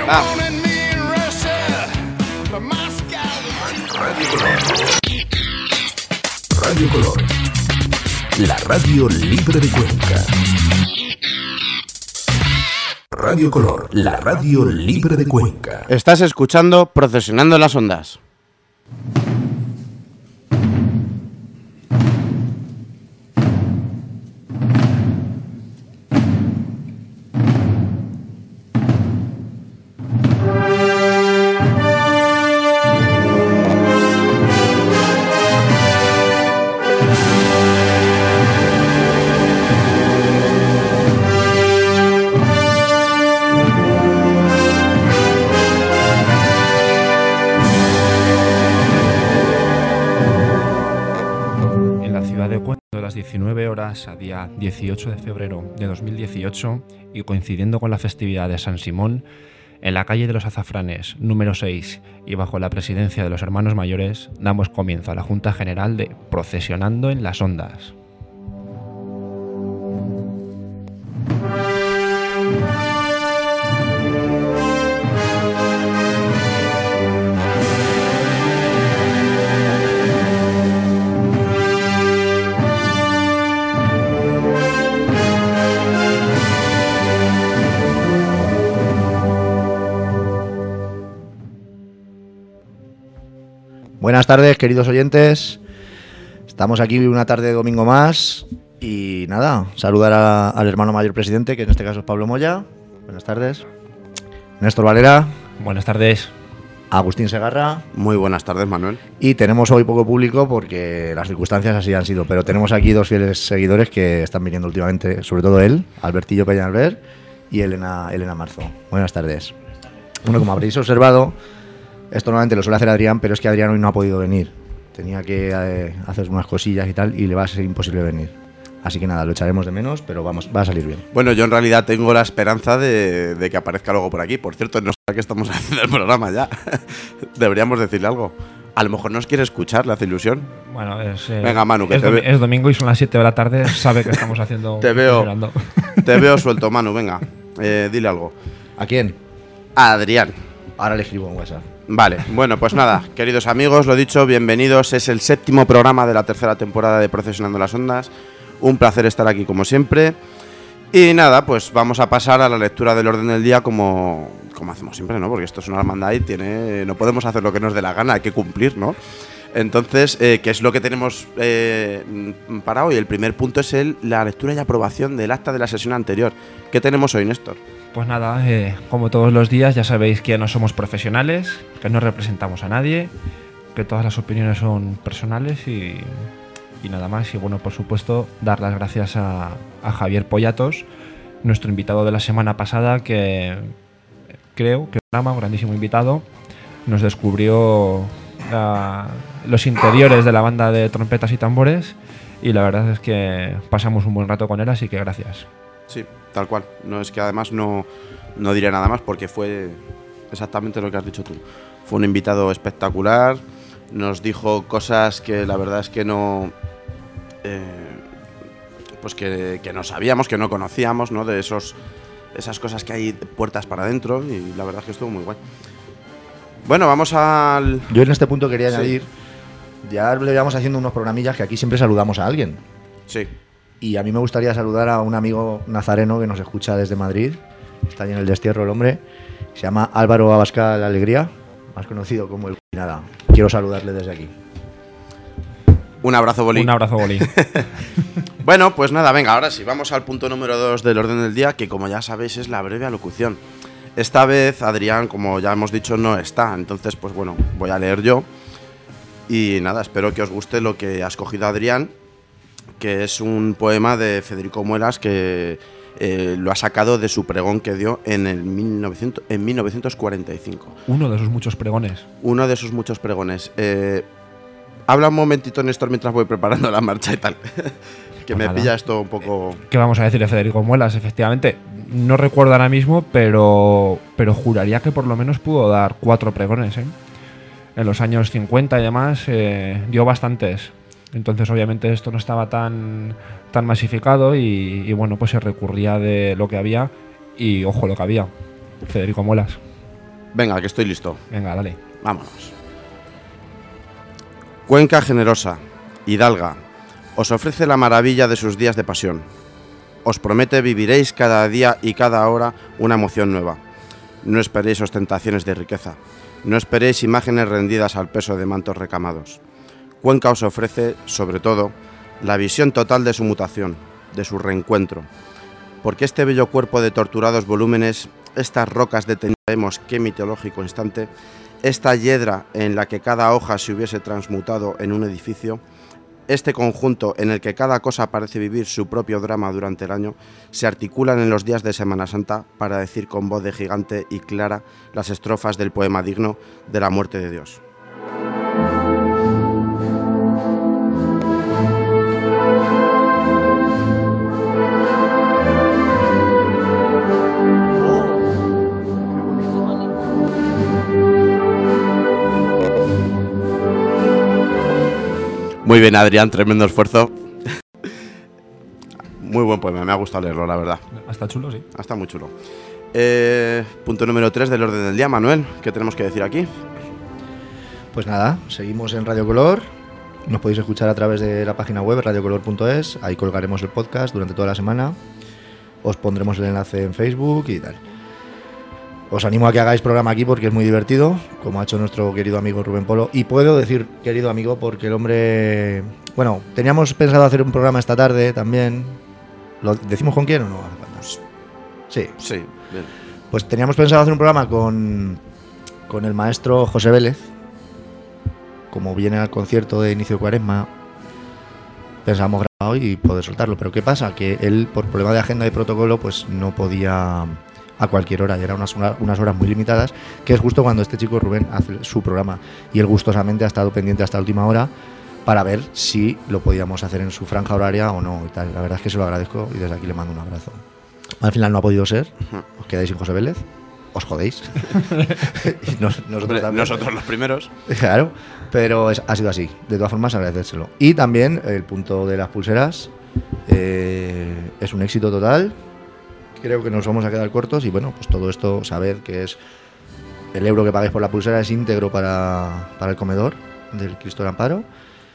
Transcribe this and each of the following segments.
Radio Color, la radio libre de Cuenca. Radio Color, la radio libre de Cuenca. Estás escuchando Procesionando las Ondas. Las 19 horas a día 18 de febrero de 2018 y coincidiendo con la festividad de San Simón, en la calle de los Azafranes, número 6 y bajo la presidencia de los hermanos mayores, damos comienzo a la Junta General de Procesionando en las Ondas. Buenas tardes, queridos oyentes. Estamos aquí una tarde de domingo más y nada, saludar al hermano mayor presidente, que en este caso es Pablo Moya. Buenas tardes. Néstor Valera. Buenas tardes. Agustín Segarra. Muy buenas tardes, Manuel. Y tenemos hoy poco público porque las circunstancias así han sido, pero tenemos aquí dos fieles seguidores que están viniendo últimamente, sobre todo él, Albertillo Peñalver y Elena Marzo. Buenas tardes. Bueno, como habréis observado, esto normalmente lo suele hacer Adrián, pero es que Adrián hoy no ha podido venir. Tenía que hacer unas cosillas y tal, y le va a ser imposible venir. Así que nada, lo echaremos de menos, pero va a salir bien. Bueno, yo en realidad tengo la esperanza de que aparezca luego por aquí. Por cierto, no sé que estamos haciendo el programa ya. Deberíamos decirle algo. A lo mejor nos quiere escuchar, le hace ilusión. Bueno, venga, Manu, que es domingo y son las 7 de la tarde, sabe que estamos haciendo... Te veo suelto, Manu, venga. Dile algo. ¿A quién? A Adrián. Ahora le escribo en WhatsApp. Vale, bueno, pues nada, queridos amigos, lo dicho, bienvenidos. Es el 7º programa de la 3ª temporada de Procesionando las Ondas. Un placer estar aquí como siempre. Y nada, pues vamos a pasar a la lectura del orden del día como hacemos siempre, ¿no? Porque esto es una hermandad y no podemos hacer lo que nos dé la gana, hay que cumplir, ¿no? Entonces, ¿qué es lo que tenemos para hoy? El primer punto es la lectura y aprobación del acta de la sesión anterior. ¿Qué tenemos hoy, Néstor? Pues nada, como todos los días ya sabéis que no somos profesionales, que no representamos a nadie, que todas las opiniones son personales y nada más. Y bueno, por supuesto, dar las gracias a Javier Pollatos, nuestro invitado de la semana pasada, que creo que un grandísimo invitado, nos descubrió los interiores de la banda de trompetas y tambores y la verdad es que pasamos un buen rato con él, así que gracias. Sí, tal cual. No es que además no diré nada más porque fue exactamente lo que has dicho tú. Fue un invitado espectacular, nos dijo cosas que la verdad es que no... pues que no sabíamos, que no conocíamos, ¿no? De esas cosas que hay puertas para adentro y la verdad es que estuvo muy guay. Bueno, vamos al... Yo en este punto quería añadir, ya le llevamos haciendo unos programillas que aquí siempre saludamos a alguien. Sí. Y a mí me gustaría saludar a un amigo nazareno que nos escucha desde Madrid. Está allí en el destierro el hombre. Se llama Álvaro Abascal Alegría, más conocido como el... Nada, quiero saludarle desde aquí. Un abrazo, Boli. Un abrazo, Boli. Bueno, pues nada, venga, ahora sí, vamos al punto número 2 del orden del día, que como ya sabéis es la breve alocución. Esta vez Adrián, como ya hemos dicho, no está, entonces pues bueno, voy a leer yo. Y nada, espero que os guste lo que ha escogido Adrián, que es un poema de Federico Muelas que lo ha sacado de su pregón que dio en 1945. Uno de sus muchos pregones. Uno de sus muchos pregones. Habla un momentito, Néstor, mientras voy preparando la marcha y tal. Que me pilla esto un poco... ¿Qué vamos a decir de Federico Muelas? Efectivamente, no recuerdo ahora mismo, pero juraría que por lo menos pudo dar 4 pregones, ¿eh? En los años 50 y demás dio bastantes. Entonces obviamente esto no estaba tan masificado y bueno, pues se recurría de lo que había y ojo lo que había. Federico Muelas. Venga, que estoy listo. Venga, dale. Vámonos. Cuenca generosa, hidalga, os ofrece la maravilla de sus días de pasión. Os promete viviréis cada día y cada hora una emoción nueva. No esperéis ostentaciones de riqueza. No esperéis imágenes rendidas al peso de mantos recamados. Cuenca os ofrece, sobre todo, la visión total de su mutación, de su reencuentro. Porque este bello cuerpo de torturados volúmenes, estas rocas detendremos qué mitológico instante, esta hiedra en la que cada hoja se hubiese transmutado en un edificio, este conjunto en el que cada cosa parece vivir su propio drama durante el año, se articulan en los días de Semana Santa para decir con voz de gigante y clara las estrofas del poema digno de la muerte de Dios. Muy bien, Adrián, tremendo esfuerzo. Muy buen poema, me ha gustado leerlo, la verdad. Está chulo, sí. Está muy chulo. Punto número 3 del orden del día, Manuel. ¿Qué tenemos que decir aquí? Pues nada, seguimos en Radio Color. Nos podéis escuchar a través de la página web radiocolor.es. Ahí colgaremos el podcast durante toda la semana. Os pondremos el enlace en Facebook y tal. Os animo a que hagáis programa aquí porque es muy divertido, como ha hecho nuestro querido amigo Rubén Polo. Y puedo decir querido amigo porque el hombre... Bueno, teníamos pensado hacer un programa esta tarde también. ¿Lo decimos con quién o no? Sí. Sí, bien. Pues teníamos pensado hacer un programa con el maestro José Vélez. Como viene al concierto de inicio de Cuaresma, pensábamos grabar hoy y poder soltarlo. Pero ¿qué pasa? Que él, por problema de agenda y protocolo, pues no podía... a cualquier hora, y eran unas horas muy limitadas, que es justo cuando este chico Rubén hace su programa, y él gustosamente ha estado pendiente hasta la última hora para ver si lo podíamos hacer en su franja horaria o no y tal. La verdad es que se lo agradezco y desde aquí le mando un abrazo. Al final no ha podido ser, os quedáis sin José Vélez, os jodéis. Y nosotros los primeros. Claro, pero ha sido así. De todas formas, agradecérselo. Y también el punto de las pulseras es un éxito total. Creo que nos vamos a quedar cortos y bueno, pues todo esto, sabed que es el euro que pagáis por la pulsera es íntegro para el comedor del Cristo del Amparo.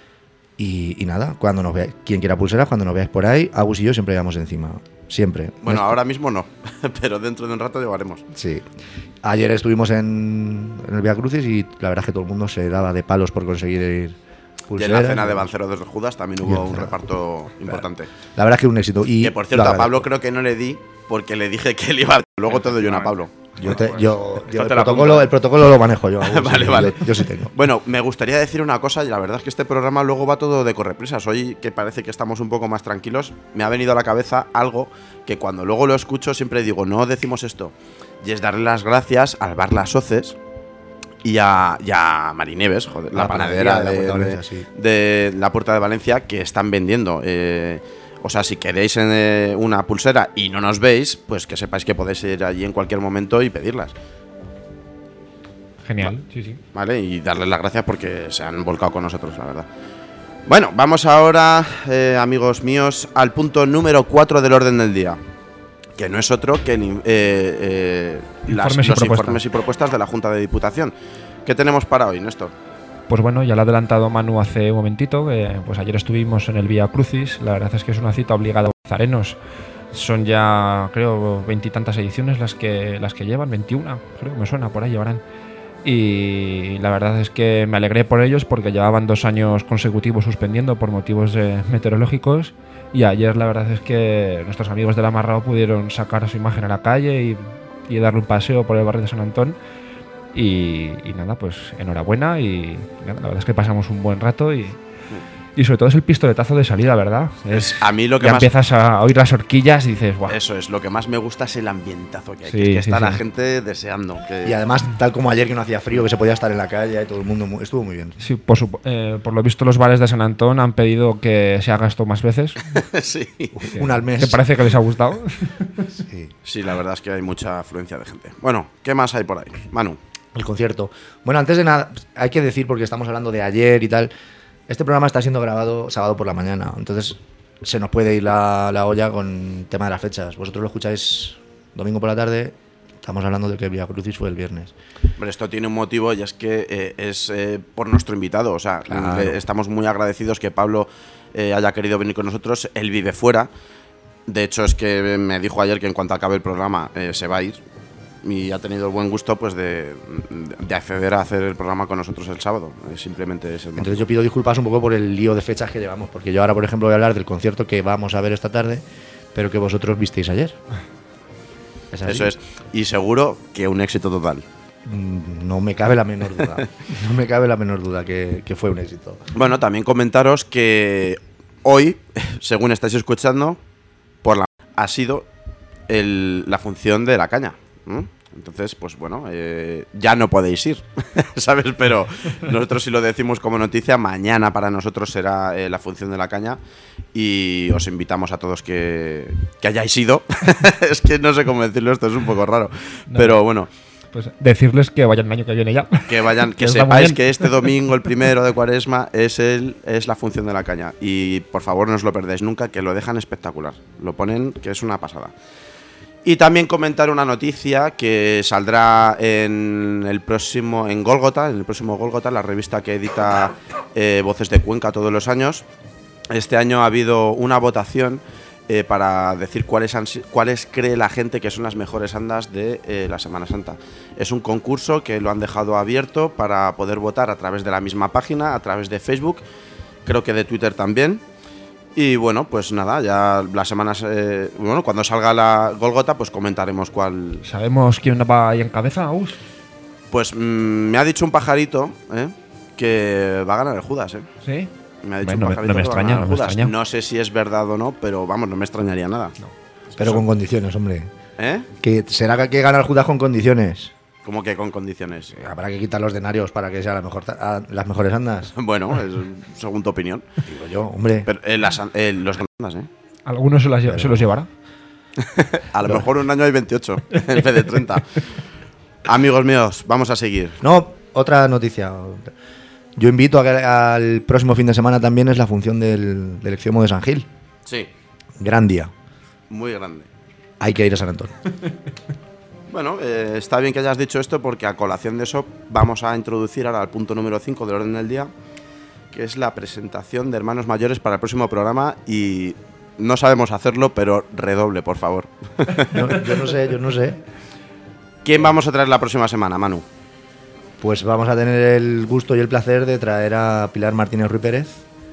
Y nada, cuando nos veáis, quien quiera pulseras, cuando nos veáis por ahí, Agus y yo siempre llevamos encima. Siempre. Bueno, ahora mismo no, pero dentro de un rato llevaremos. Sí. Ayer estuvimos en el Vía Crucis y la verdad es que todo el mundo se daba de palos por conseguir pulseras. Y en la cena de Banceros de Judas también hubo un reparto importante. La verdad es que un éxito. Y que por cierto, a Pablo creo que no le di porque le dije que él iba. Luego te doy una a Pablo. El protocolo lo manejo yo. Vale. Yo sí tengo. Bueno, me gustaría decir una cosa, y la verdad es que este programa luego va todo de correprisas. Hoy, que parece que estamos un poco más tranquilos, me ha venido a la cabeza algo que cuando luego lo escucho siempre digo, no decimos esto. Y es darle las gracias al bar Las Hoces y a Marinieves, joder, la panadera de la Puerta de Valencia, que están vendiendo. O sea, si queréis una pulsera y no nos veis, pues que sepáis que podéis ir allí en cualquier momento y pedirlas. Genial, sí. Vale, y darles las gracias porque se han volcado con nosotros, la verdad. Bueno, vamos ahora, amigos míos, al punto número 4 del orden del día, que no es otro que los informes y propuestas de la Junta de Diputación. ¿Qué tenemos para hoy, Néstor? Pues bueno, ya lo ha adelantado Manu hace un momentito, pues ayer estuvimos en el Vía Crucis. La verdad es que es una cita obligada a los nazarenos. Son ya, creo, 20 y tantas ediciones las que llevan, 21, creo, me suena, por ahí llevarán. Y la verdad es que me alegré por ellos porque llevaban 2 años consecutivos suspendiendo por motivos meteorológicos. Y ayer la verdad es que nuestros amigos del Amarrado pudieron sacar su imagen a la calle y darle un paseo por el barrio de San Antón. Y nada, pues enhorabuena y nada, la verdad es que pasamos un buen rato y sobre todo es el pistoletazo de salida, ¿verdad? A mí lo que ya más... empiezas a oír las horquillas y dices, guau. Eso es, lo que más me gusta es el ambientazo que hay, sí, que está la gente deseando. Y además, tal como ayer que no hacía frío, que se podía estar en la calle y todo el mundo, estuvo muy bien. Sí, por lo visto los bares de San Antón han pedido que se haga esto más veces. Sí. Una al mes. Que parece que les ha gustado. Sí, la verdad es que hay mucha afluencia de gente. Bueno, ¿qué más hay por ahí? Manu. El concierto. Bueno, antes de nada, hay que decir, porque estamos hablando de ayer y tal, este programa está siendo grabado sábado por la mañana, entonces se nos puede ir la olla con el tema de las fechas. Vosotros lo escucháis domingo por la tarde, Estamos hablando de que Via Crucis fue el viernes. Pero esto tiene un motivo y es que es por nuestro invitado. O sea, Claro. estamos muy agradecidos que Pablo haya querido venir con nosotros. Él vive fuera. De hecho, es que me dijo ayer que en cuanto acabe el programa se va a ir. Y ha tenido el buen gusto pues de acceder a hacer el programa con nosotros el sábado. Simplemente es el motivo. Entonces yo pido disculpas un poco por el lío de fechas que llevamos, porque yo ahora, por ejemplo, voy a hablar del concierto que vamos a ver esta tarde, pero que vosotros visteis ayer. ¿Es así? Eso es. Y seguro que un éxito total. No me cabe la menor duda. No me cabe la menor duda que fue un éxito. Bueno, también comentaros que hoy, según estáis escuchando, por la ha sido la función de la caña. Entonces, pues bueno, ya no podéis ir, ¿sabes? Pero nosotros si lo decimos como noticia, mañana para nosotros será la función de la caña y os invitamos a todos que hayáis ido. Es que no sé cómo decirlo, esto es un poco raro, pero bueno. Pues decirles que vayan el año que viene ya. Que vayan, que Está muy sepáis bien. que este domingo, el 1 de Cuaresma, es la función de la caña. Y por favor no os lo perdáis nunca, que lo dejan espectacular. Lo ponen, que es una pasada. Y también comentar una noticia que saldrá en el próximo Gólgota, la revista que edita Voces de Cuenca todos los años. Este año ha habido una votación para decir cuáles cree la gente que son las mejores andas de la Semana Santa. Es un concurso que lo han dejado abierto para poder votar a través de la misma página, a través de Facebook, creo que de Twitter también. Y bueno, pues nada, ya las semanas, cuando salga la Gólgota, pues comentaremos cuál. ¿Sabemos quién va ahí en cabeza, Agus? Pues me ha dicho un pajarito que va a ganar el Judas, ¿Sí? Me ha dicho Bueno, un pajarito no me que va a extraña, ganar no el me Judas. extraña. No sé si es verdad o no, pero vamos, no me extrañaría nada. Pero con condiciones, hombre. ¿Eh? Que será que gana el Judas con condiciones. ¿Cómo que con condiciones? Habrá que quitar los denarios para que sean las mejores andas. Bueno, es según tu opinión. Digo yo, hombre. Pero los andas, Algunos se los llevará. A lo mejor un año hay 28 en vez de 30. Amigos míos, vamos a seguir. No, otra noticia. Yo invito a que al próximo fin de semana también es la función del Extremo de San Gil. Sí, Gran día. muy grande. Hay que ir a San Antón. Bueno, está bien que hayas dicho esto porque a colación de eso vamos a introducir ahora el punto número 5 del orden del día, que es la presentación de hermanos mayores para el próximo programa y no sabemos hacerlo, pero redoble, por favor. Yo no sé. ¿Quién vamos a traer la próxima semana, Manu? Pues vamos a tener el gusto y el placer de traer a Pilar Martínez Ruiz Pérez,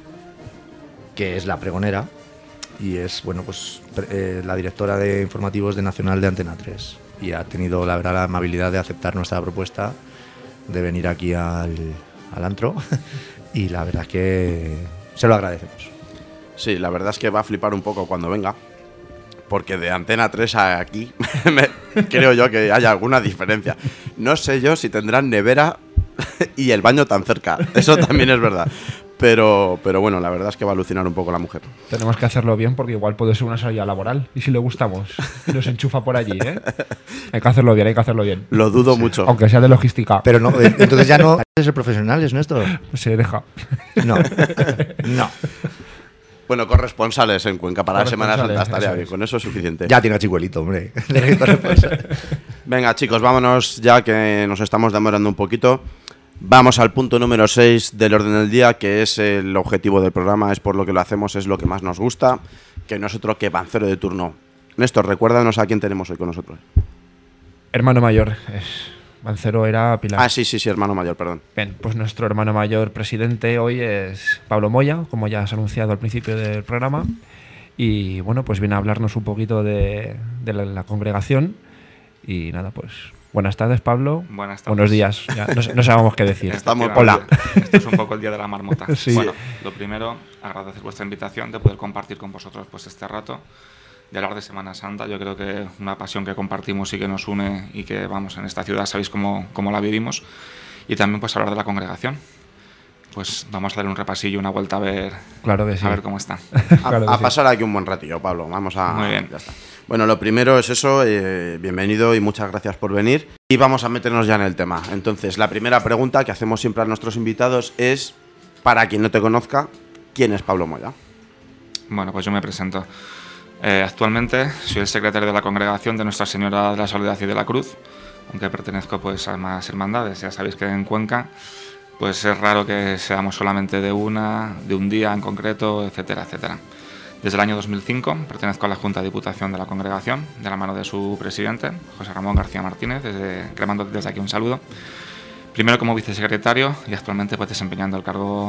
que es la pregonera y es, bueno, pues la directora de informativos de Nacional de Antena 3. Y ha tenido, la verdad, la amabilidad de aceptar nuestra propuesta de venir aquí al antro y la verdad es que se lo agradecemos. Sí, la verdad es que va a flipar un poco cuando venga, porque de Antena 3 a aquí creo yo que hay alguna diferencia. No sé yo si tendrán nevera y el baño tan cerca, eso también es verdad. Pero bueno, la verdad es que va a alucinar un poco la mujer. Tenemos que hacerlo bien porque igual puede ser una salida laboral. Y si le gustamos, nos enchufa por allí, ¿eh? Hay que hacerlo bien. Lo dudo mucho. Aunque sea de logística. Pero no, entonces ya no es ser profesionales, Néstor. Se deja. No. Bueno, corresponsales en Cuenca para la Semana Santa Corresponsales, estaría eso bien, es. con eso es suficiente. Ya tiene a Chicuelito, hombre. Venga, chicos, vámonos ya que nos estamos demorando un poquito. Vamos al punto número 6 del orden del día, que es el objetivo del programa, es por lo que lo hacemos, es lo que más nos gusta, que no es otro que Pancero de turno. Néstor, recuérdanos a quién tenemos hoy con nosotros. Hermano mayor. Mancero era Pilar. Ah, sí, hermano mayor, perdón. Bien, pues nuestro hermano mayor presidente hoy es Pablo Moya, como ya has anunciado al principio del programa. Y bueno, pues viene a hablarnos un poquito de la congregación. Y nada, pues buenas tardes, Pablo. Buenas tardes. Buenos días. Ya, no sabemos qué decir. Estamos Hola. Esto es un poco el día de la marmota. Sí. Bueno, lo primero, agradecer vuestra invitación de poder compartir con vosotros pues este rato, de hablar de Semana Santa. Yo creo que una pasión que compartimos y que nos une y que, vamos, en esta ciudad sabéis cómo la vivimos. Y también pues hablar de la congregación. Pues vamos a darle un repasillo, una vuelta a ver, Claro que sí. a ver cómo está. Claro que A sí. pasar aquí un buen ratillo, Pablo. Vamos a... Muy bien. Ya está. Bueno, lo primero es eso, bienvenido y muchas gracias por venir. Y vamos a meternos ya en el tema. Entonces, la primera pregunta que hacemos siempre a nuestros invitados es, para quien no te conozca, ¿quién es Pablo Moya? Bueno, pues yo me presento. Actualmente soy el secretario de la Congregación de Nuestra Señora de la Soledad y de la Cruz, aunque pertenezco pues a más hermandades. Ya sabéis que en Cuenca pues es raro que seamos solamente de un día en concreto, etcétera, etcétera. Desde el año 2005 pertenezco a la Junta de Diputación de la Congregación, de la mano de su presidente, José Ramón García Martínez, le mando desde aquí un saludo. Primero como vicesecretario y actualmente pues desempeñando el cargo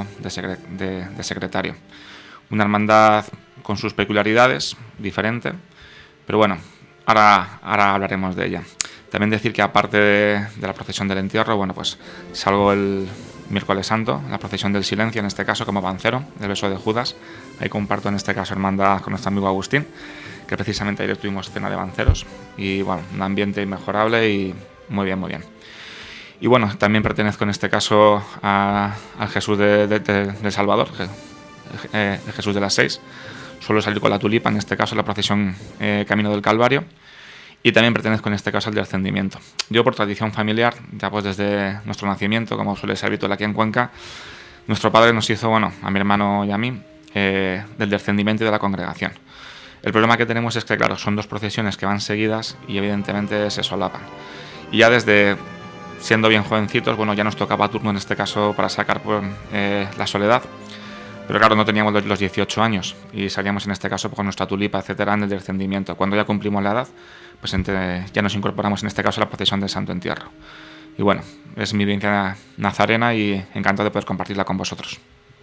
de secretario. Una hermandad con sus peculiaridades, diferente, pero bueno, ahora hablaremos de ella. También decir que aparte de la procesión del entierro, bueno, pues salgo el miércoles santo, la procesión del silencio, en este caso como avancero del beso de Judas. Ahí comparto en este caso hermandad con nuestro amigo Agustín, que precisamente ayer tuvimos cena de avanceros y bueno, un ambiente inmejorable y muy bien, muy bien. Y bueno, también pertenezco en este caso al Jesús de Salvador, el Jesús de las 6. Suelo salir con la tulipa, en este caso la procesión Camino del Calvario. Y también pertenezco en este caso al descendimiento. Yo por tradición familiar, ya pues desde nuestro nacimiento, como suele ser habitual aquí en Cuenca, nuestro padre nos hizo, bueno, a mi hermano y a mí, del descendimiento y de la congregación. El problema que tenemos es que, claro, son dos procesiones que van seguidas y evidentemente se solapan. Y ya desde siendo bien jovencitos, bueno, ya nos tocaba turno en este caso para sacar la soledad. Pero claro, no teníamos los 18 años y salíamos en este caso con nuestra tulipa, etcétera, en el descendimiento. Cuando ya cumplimos la edad, pues ya nos incorporamos en este caso a la procesión del Santo Entierro. Y bueno, es mi vivencia nazarena y encantado de poder compartirla con vosotros.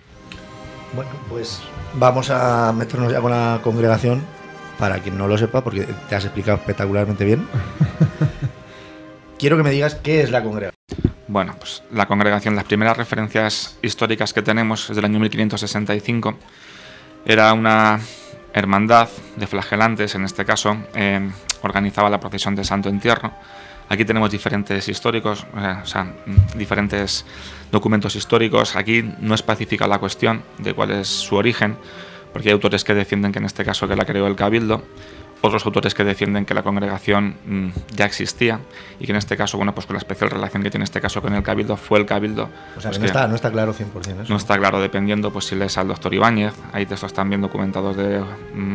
Bueno, pues vamos a meternos ya con la congregación, para quien no lo sepa, porque te has explicado espectacularmente bien. Quiero que me digas qué es la congregación. Bueno, pues la congregación, las primeras referencias históricas que tenemos es del año 1565. Era una hermandad de flagelantes, en este caso, organizaba la procesión del Santo Entierro. Aquí tenemos diferentes históricos, diferentes documentos históricos. Aquí no especifica la cuestión de cuál es su origen, porque hay autores que defienden que en este caso que la creó el Cabildo, otros autores que defienden que la congregación ya existía y que en este caso, bueno, pues con la especial relación que tiene este caso con el Cabildo, fue el Cabildo. O sea, pues no está claro 100% eso. No está claro, dependiendo, pues si lees al doctor Ibáñez, hay textos también documentados de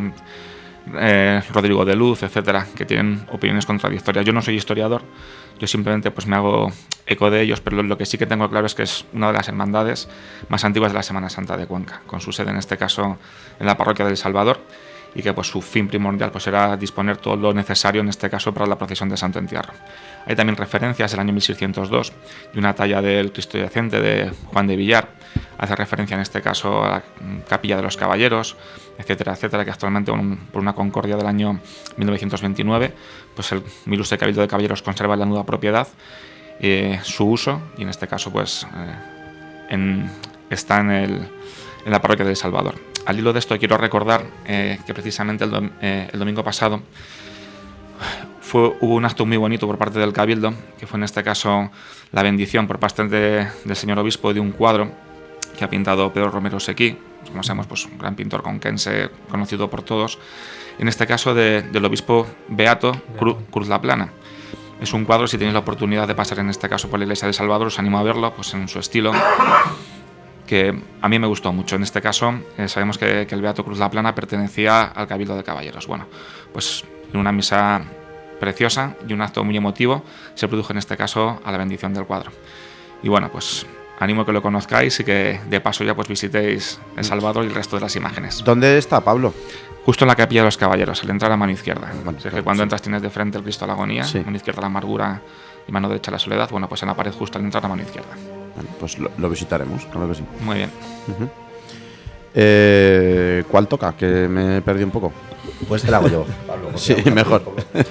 Rodrigo de Luz, etcétera, que tienen opiniones contradictorias. Yo no soy historiador, yo simplemente pues me hago eco de ellos, pero lo que sí que tengo claro es que es una de las hermandades más antiguas de la Semana Santa de Cuenca, con su sede en este caso en la parroquia del Salvador, y que pues su fin primordial pues era disponer todo lo necesario en este caso para la procesión de Santo Entierro. Hay también referencias del año 1602 de una talla del Cristo Yacente de Juan de Villar, hace referencia en este caso a la Capilla de los Caballeros, etcétera, etcétera, que actualmente por una concordia del año 1929 pues el ilustre Cabildo de Caballeros conserva la nuda propiedad, su uso, y en este caso pues está en la parroquia del Salvador. Al hilo de esto quiero recordar que precisamente el domingo pasado hubo un acto muy bonito por parte del Cabildo, que fue en este caso la bendición por parte del señor obispo de un cuadro que ha pintado Pedro Romero Sequí, como sabemos, pues un gran pintor conquense conocido por todos, en este caso del obispo Beato Cruz La Plana. Es un cuadro, si tenéis la oportunidad de pasar en este caso por la iglesia de Salvador, os animo a verlo, pues en su estilo, que a mí me gustó mucho. En este caso, sabemos que el Beato Cruz La Plana pertenecía al Cabildo de Caballeros. Bueno, pues en una misa preciosa y un acto muy emotivo se produjo en este caso a la bendición del cuadro. Y bueno, pues animo a que lo conozcáis y que de paso ya pues visitéis El Salvador y el resto de las imágenes. ¿Dónde está, Pablo? Justo en la Capilla de los Caballeros, al entrar a mano izquierda. Bueno, que cuando entras tienes de frente el Cristo de la Agonía, sí. Mano izquierda la amargura y mano derecha la soledad. Bueno, pues en la pared justo al entrar a mano izquierda. Bueno, pues lo visitaremos, claro que sí. Muy bien. ¿Cuál toca? Que me perdí un poco. Pues te la hago yo, Pablo. Sí, mejor.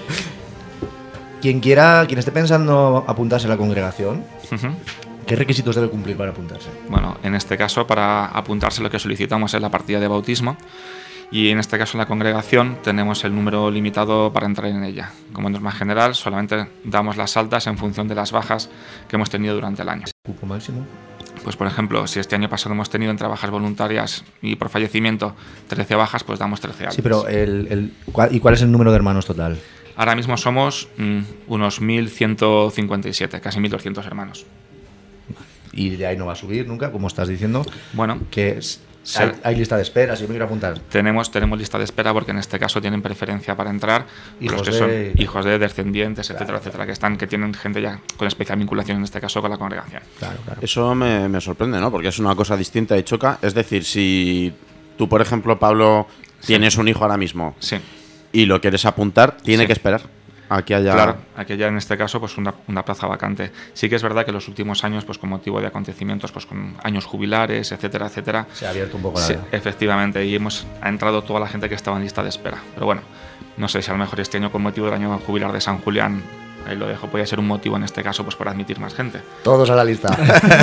Quien esté pensando apuntarse a la congregación, ¿qué requisitos debe cumplir para apuntarse? Bueno, en este caso, para apuntarse lo que solicitamos es la partida de bautismo, y en este caso en la congregación tenemos el número limitado para entrar en ella. Como norma general, solamente damos las altas en función de las bajas que hemos tenido durante el año. ¿Cupo máximo? Pues por ejemplo, si este año pasado hemos tenido entre bajas voluntarias y por fallecimiento 13 bajas, pues damos 13 altas. Sí, pero ¿y cuál es el número de hermanos total? Ahora mismo somos unos 1.157, casi 1.200 hermanos. Y de ahí no va a subir nunca, como estás diciendo. Bueno, Que Hay lista de espera, si yo me quiero apuntar. Tenemos lista de espera porque en este caso tienen preferencia para entrar los que son hijos de descendientes, etcétera, etcétera, que tienen gente ya con especial vinculación en este caso con la congregación. Claro. Eso me sorprende, ¿no? Porque es una cosa distinta y choca. Es decir, si tú, por ejemplo, Pablo, tienes un hijo ahora mismo y lo quieres apuntar, tiene que esperar. Aquí haya... Claro, aquí haya en este caso pues una plaza vacante. Sí que es verdad que en los últimos años, pues con motivo de acontecimientos, pues con años jubilares, etcétera, etcétera, se ha abierto un poco la... Sí, efectivamente, y ha entrado toda la gente que estaba en lista de espera. Pero bueno, no sé si a lo mejor este año con motivo del año jubilar de San Julián, ahí lo dejo, podría ser un motivo en este caso pues para admitir más gente. Todos a la lista.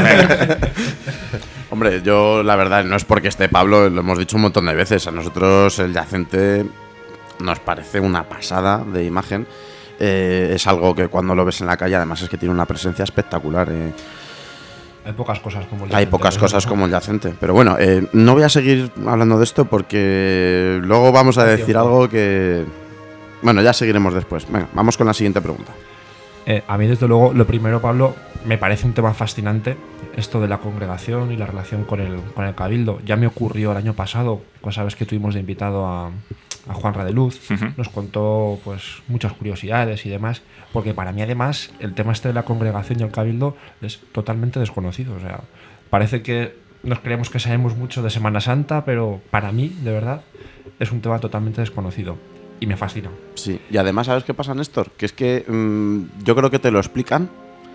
Hombre, yo la verdad no es porque esté Pablo, lo hemos dicho un montón de veces, a nosotros el yacente nos parece una pasada de imagen. Es algo que cuando lo ves en la calle, además es que tiene una presencia espectacular. Hay pocas cosas como el yacente. Hay pocas cosas como el yacente. Pero bueno, no voy a seguir hablando de esto porque luego vamos a decir algo que... Bueno, ya seguiremos después. Venga, vamos con la siguiente pregunta. A mí, desde luego, lo primero, Pablo, me parece un tema fascinante, esto de la congregación y la relación con el cabildo. Ya me ocurrió el año pasado, pues sabes que tuvimos de invitado a Juan Radeluz, nos contó pues muchas curiosidades y demás, porque para mí además el tema este de la congregación y el cabildo es totalmente desconocido. O sea, parece que nos creemos que sabemos mucho de Semana Santa, pero para mí, de verdad, es un tema totalmente desconocido y me fascina. Sí, y además, ¿sabes qué pasa, Néstor? Que es que yo creo que te lo explican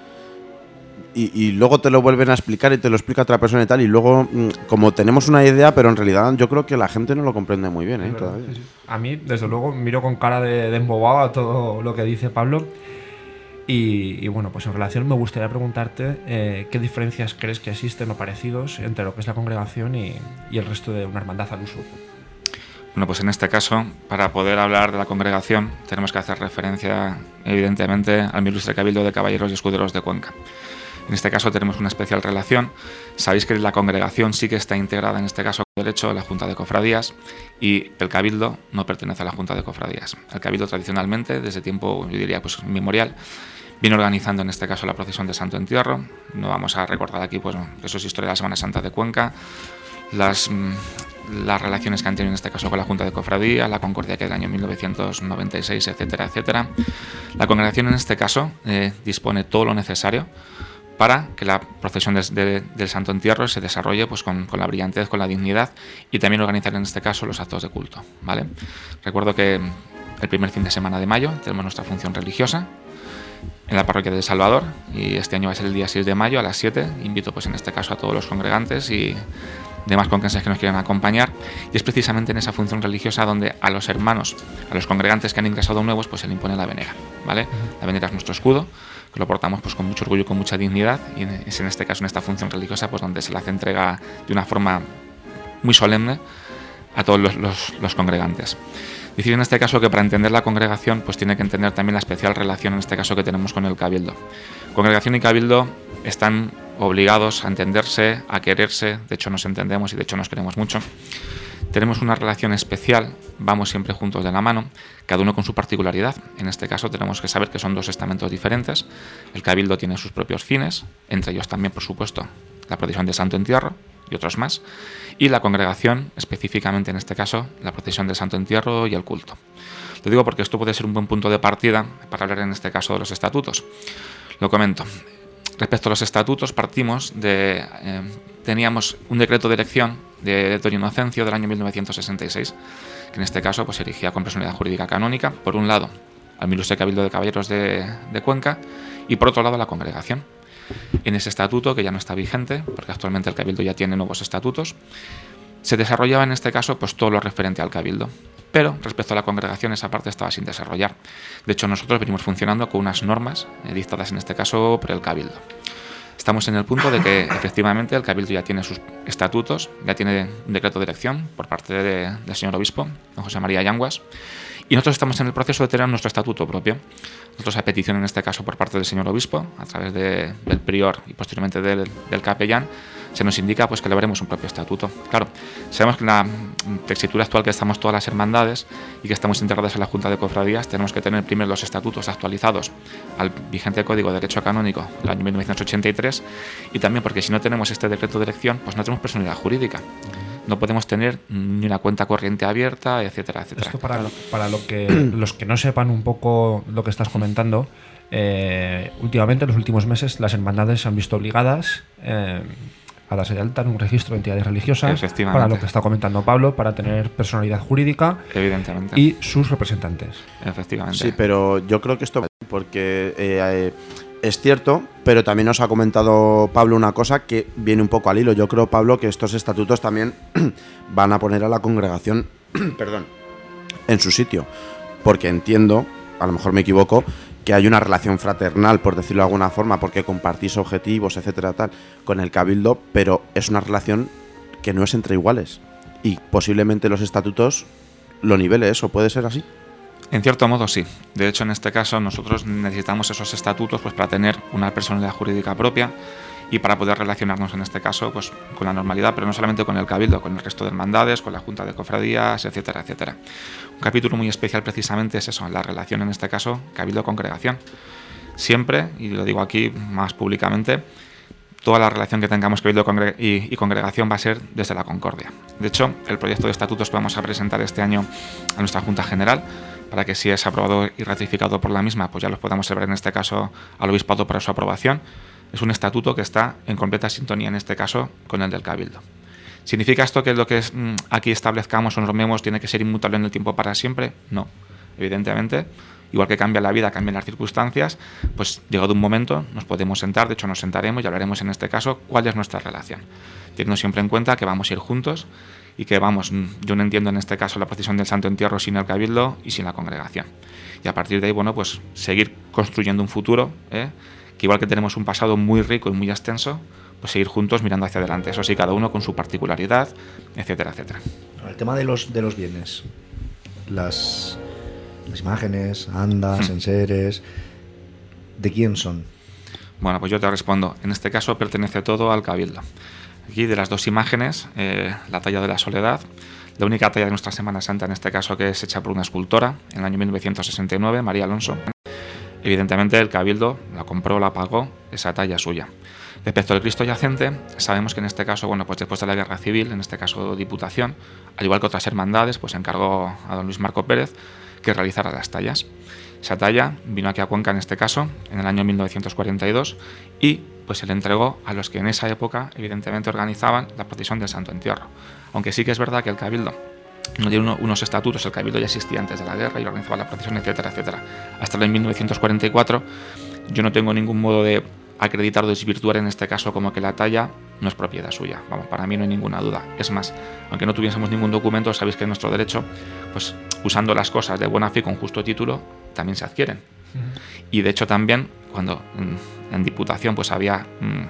y luego te lo vuelven a explicar y te lo explica otra persona y tal, y luego como tenemos una idea, pero en realidad yo creo que la gente no lo comprende muy bien, todavía. Sí. A mí, desde luego, miro con cara de embobado a todo lo que dice Pablo. Y bueno, pues en relación me gustaría preguntarte qué diferencias crees que existen o parecidos entre lo que es la congregación y el resto de una hermandad al uso. Bueno, pues en este caso, para poder hablar de la congregación, tenemos que hacer referencia, evidentemente, al Ilustre Cabildo de Caballeros y Escuderos de Cuenca. En este caso tenemos una especial relación. Sabéis que la congregación sí que está integrada, en este caso, con derecho a la Junta de Cofradías, y el Cabildo no pertenece a la Junta de Cofradías. El Cabildo tradicionalmente, desde tiempo, yo diría, pues inmemorial, viene organizando en este caso la procesión de Santo Entierro. No vamos a recordar aquí, pues eso es historia de la Semana Santa de Cuenca, las relaciones que han tenido en este caso con la Junta de Cofradía, la concordia que del año 1996, etcétera, etcétera. La congregación en este caso dispone todo lo necesario para que la procesión del Santo Entierro se desarrolle pues con la brillantez, con la dignidad, y también organizar en este caso los actos de culto, ¿vale? Recuerdo que el primer fin de semana de mayo tenemos nuestra función religiosa en la parroquia de Salvador, y este año va a ser el día 6 de mayo a las 7. Invito pues en este caso a todos los congregantes y demás conquenses que nos quieran acompañar, y es precisamente en esa función religiosa donde a los hermanos, a los congregantes que han ingresado nuevos, pues se le impone la venera, ¿vale? La venera es nuestro escudo, que lo portamos pues con mucho orgullo y con mucha dignidad, y es en este caso, en esta función religiosa, pues donde se le hace entrega de una forma muy solemne a todos los congregantes. Decir en este caso que para entender la congregación pues tiene que entender también la especial relación en este caso que tenemos con el cabildo. Congregación y cabildo están obligados a entenderse, a quererse, de hecho nos entendemos y de hecho nos queremos mucho. Tenemos una relación especial, vamos siempre juntos de la mano, cada uno con su particularidad. En este caso tenemos que saber que son dos estamentos diferentes. El cabildo tiene sus propios fines, entre ellos también, por supuesto, la procesión de Santo Entierro y otros más, y la congregación, específicamente en este caso, la procesión de Santo Entierro y el culto. Lo digo porque esto puede ser un buen punto de partida para hablar en este caso de los estatutos. Lo comento. Respecto a los estatutos, partimos de... teníamos un decreto de elección de Don Inocencio del año 1966, que en este caso pues, se erigía con personalidad jurídica canónica, por un lado, al Ilustre Cabildo de Caballeros de Cuenca, y por otro lado, a la congregación. En ese estatuto, que ya no está vigente, porque actualmente el Cabildo ya tiene nuevos estatutos, se desarrollaba en este caso pues, todo lo referente al Cabildo. Pero respecto a la congregación, esa parte estaba sin desarrollar. De hecho, nosotros venimos funcionando con unas normas dictadas en este caso por el Cabildo. Estamos en el punto de que efectivamente el Cabildo ya tiene sus estatutos, ya tiene un decreto de elección por parte del señor obispo, don José María Yanguas, y nosotros estamos en el proceso de tener nuestro estatuto propio. Nosotros, a petición en este caso por parte del señor obispo, a través del prior y posteriormente del capellán, se nos indica pues que elaboremos un propio estatuto. Claro, sabemos que en la tesitura actual que estamos todas las hermandades y que estamos integradas en la Junta de Cofradías, tenemos que tener primero los estatutos actualizados al vigente Código de Derecho Canónico del año 1983, y también porque si no tenemos este decreto de elección, pues no tenemos personalidad jurídica. no podemos tener ni una cuenta corriente abierta, etcétera, etcétera. Esto para los que no sepan un poco lo que estás comentando, últimamente, en los últimos meses, las hermandades se han visto obligadas a darse de alta en un registro de entidades religiosas, para lo que está comentando Pablo, para tener personalidad jurídica, evidentemente, y sus representantes. Efectivamente. Sí, pero yo creo que esto, porque es cierto, pero también nos ha comentado Pablo una cosa que viene un poco al hilo. Yo creo, Pablo, que estos estatutos también van a poner a la congregación perdón, en su sitio, porque entiendo, a lo mejor me equivoco, que hay una relación fraternal, por decirlo de alguna forma, porque compartís objetivos, etcétera, tal, con el Cabildo, pero es una relación que no es entre iguales. Y posiblemente los estatutos lo nivele eso, ¿puede ser así? En cierto modo sí. De hecho, en este caso nosotros necesitamos esos estatutos pues para tener una personalidad jurídica propia y para poder relacionarnos en este caso pues con la normalidad, pero no solamente con el Cabildo, con el resto de hermandades, con la Junta de Cofradías, etcétera, etcétera. Un capítulo muy especial precisamente es eso, la relación en este caso Cabildo-congregación. Siempre, y lo digo aquí más públicamente, toda la relación que tengamos Cabildo y congregación va a ser desde la concordia. De hecho, el proyecto de estatutos que vamos a presentar este año a nuestra Junta General, para que si es aprobado y ratificado por la misma, pues ya los podamos llevar en este caso al Obispado para su aprobación, es un estatuto que está en completa sintonía en este caso con el del Cabildo. ¿Significa esto que lo que aquí establezcamos o normemos tiene que ser inmutable en el tiempo para siempre? No, evidentemente. Igual que cambia la vida, cambian las circunstancias, pues llegado un momento nos podemos sentar, de hecho nos sentaremos y hablaremos en este caso cuál es nuestra relación. Teniendo siempre en cuenta que vamos a ir juntos y que yo no entiendo en este caso la procesión del Santo Entierro sin el Cabildo y sin la congregación. Y a partir de ahí, bueno, pues seguir construyendo un futuro, que igual que tenemos un pasado muy rico y muy extenso, pues seguir juntos mirando hacia adelante. Eso sí, cada uno con su particularidad, etcétera, etcétera. El tema de los bienes, las imágenes, andas, enseres, ¿de quién son? Bueno, pues yo te respondo. En este caso pertenece todo al Cabildo. Aquí de las dos imágenes, la talla de la Soledad, la única talla de nuestra Semana Santa en este caso que es hecha por una escultora en el año 1969, María Alonso. Evidentemente el Cabildo la compró, la pagó, esa talla suya. Respecto al Cristo yacente, sabemos que en este caso, bueno, pues después de la Guerra Civil, en este caso Diputación, al igual que otras hermandades, pues encargó a don Luis Marco Pérez que realizara las tallas. Esa talla vino aquí a Cuenca en este caso, en el año 1942, y pues se le entregó a los que en esa época evidentemente organizaban la procesión del Santo Entierro. Aunque sí que es verdad que el Cabildo no tiene unos estatutos, el Cabildo ya existía antes de la guerra y organizaba la procesión, etcétera, etcétera. Hasta el año 1944 yo no tengo ningún modo de acreditar o desvirtuar en este caso como que la talla no es propiedad suya. Vamos, para mí no hay ninguna duda. Es más, aunque no tuviésemos ningún documento, sabéis que en nuestro derecho, pues usando las cosas de buena fe con justo título, también se adquieren. Y de hecho también, cuando en Diputación pues había,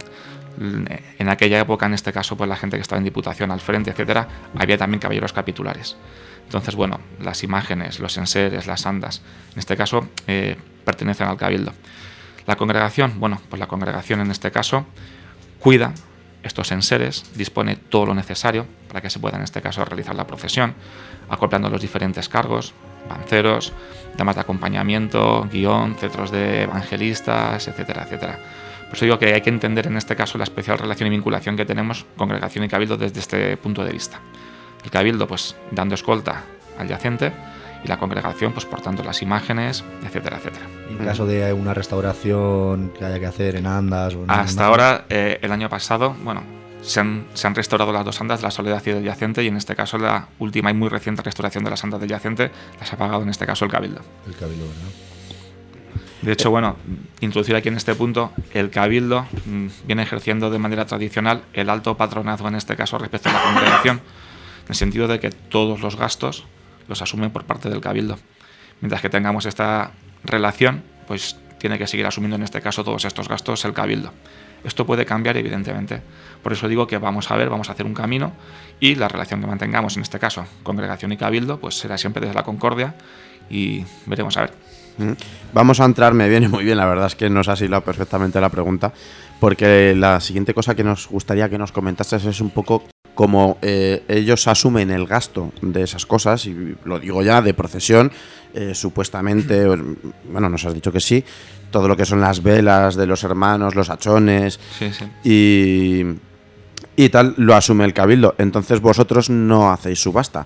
en aquella época en este caso, pues la gente que estaba en Diputación al frente, etcétera, había también caballeros capitulares. Entonces, bueno, las imágenes, los enseres, las andas, en este caso, pertenecen al Cabildo. La congregación, bueno, pues la congregación en este caso cuida estos enseres, dispone todo lo necesario para que se pueda en este caso realizar la procesión, acoplando los diferentes cargos, banceros, damas de acompañamiento, guión, cetros de evangelistas, etcétera, etcétera. Por eso digo que hay que entender en este caso la especial relación y vinculación que tenemos congregación y Cabildo desde este punto de vista. El Cabildo pues dando escolta al yacente y la congregación pues portando las imágenes, etcétera, etcétera. En caso de una restauración que haya que hacer en andas o en hasta ahora, el año pasado, bueno, se han restaurado las dos andas, la Soledad y el yacente, y en este caso la última y muy reciente restauración de las andas del yacente las ha pagado en este caso el Cabildo. El Cabildo, ¿verdad? De hecho, bueno, introducir aquí en este punto, el Cabildo viene ejerciendo de manera tradicional el alto patronazgo en este caso respecto a la congregación, en el sentido de que todos los gastos los asumen por parte del Cabildo. Mientras que tengamos esta relación, pues tiene que seguir asumiendo en este caso todos estos gastos el Cabildo. Esto puede cambiar evidentemente. Por eso digo que vamos a hacer un camino y la relación que mantengamos en este caso, congregación y Cabildo, pues será siempre desde la concordia y veremos a ver. Vamos a entrar, me viene muy bien, la verdad es que nos has hilado perfectamente la pregunta, porque la siguiente cosa que nos gustaría que nos comentases es un poco cómo ellos asumen el gasto de esas cosas, y lo digo ya, de procesión, supuestamente, bueno, nos has dicho que sí, todo lo que son las velas de los hermanos, los hachones, sí. y tal, lo asume el Cabildo. Entonces vosotros no hacéis subasta.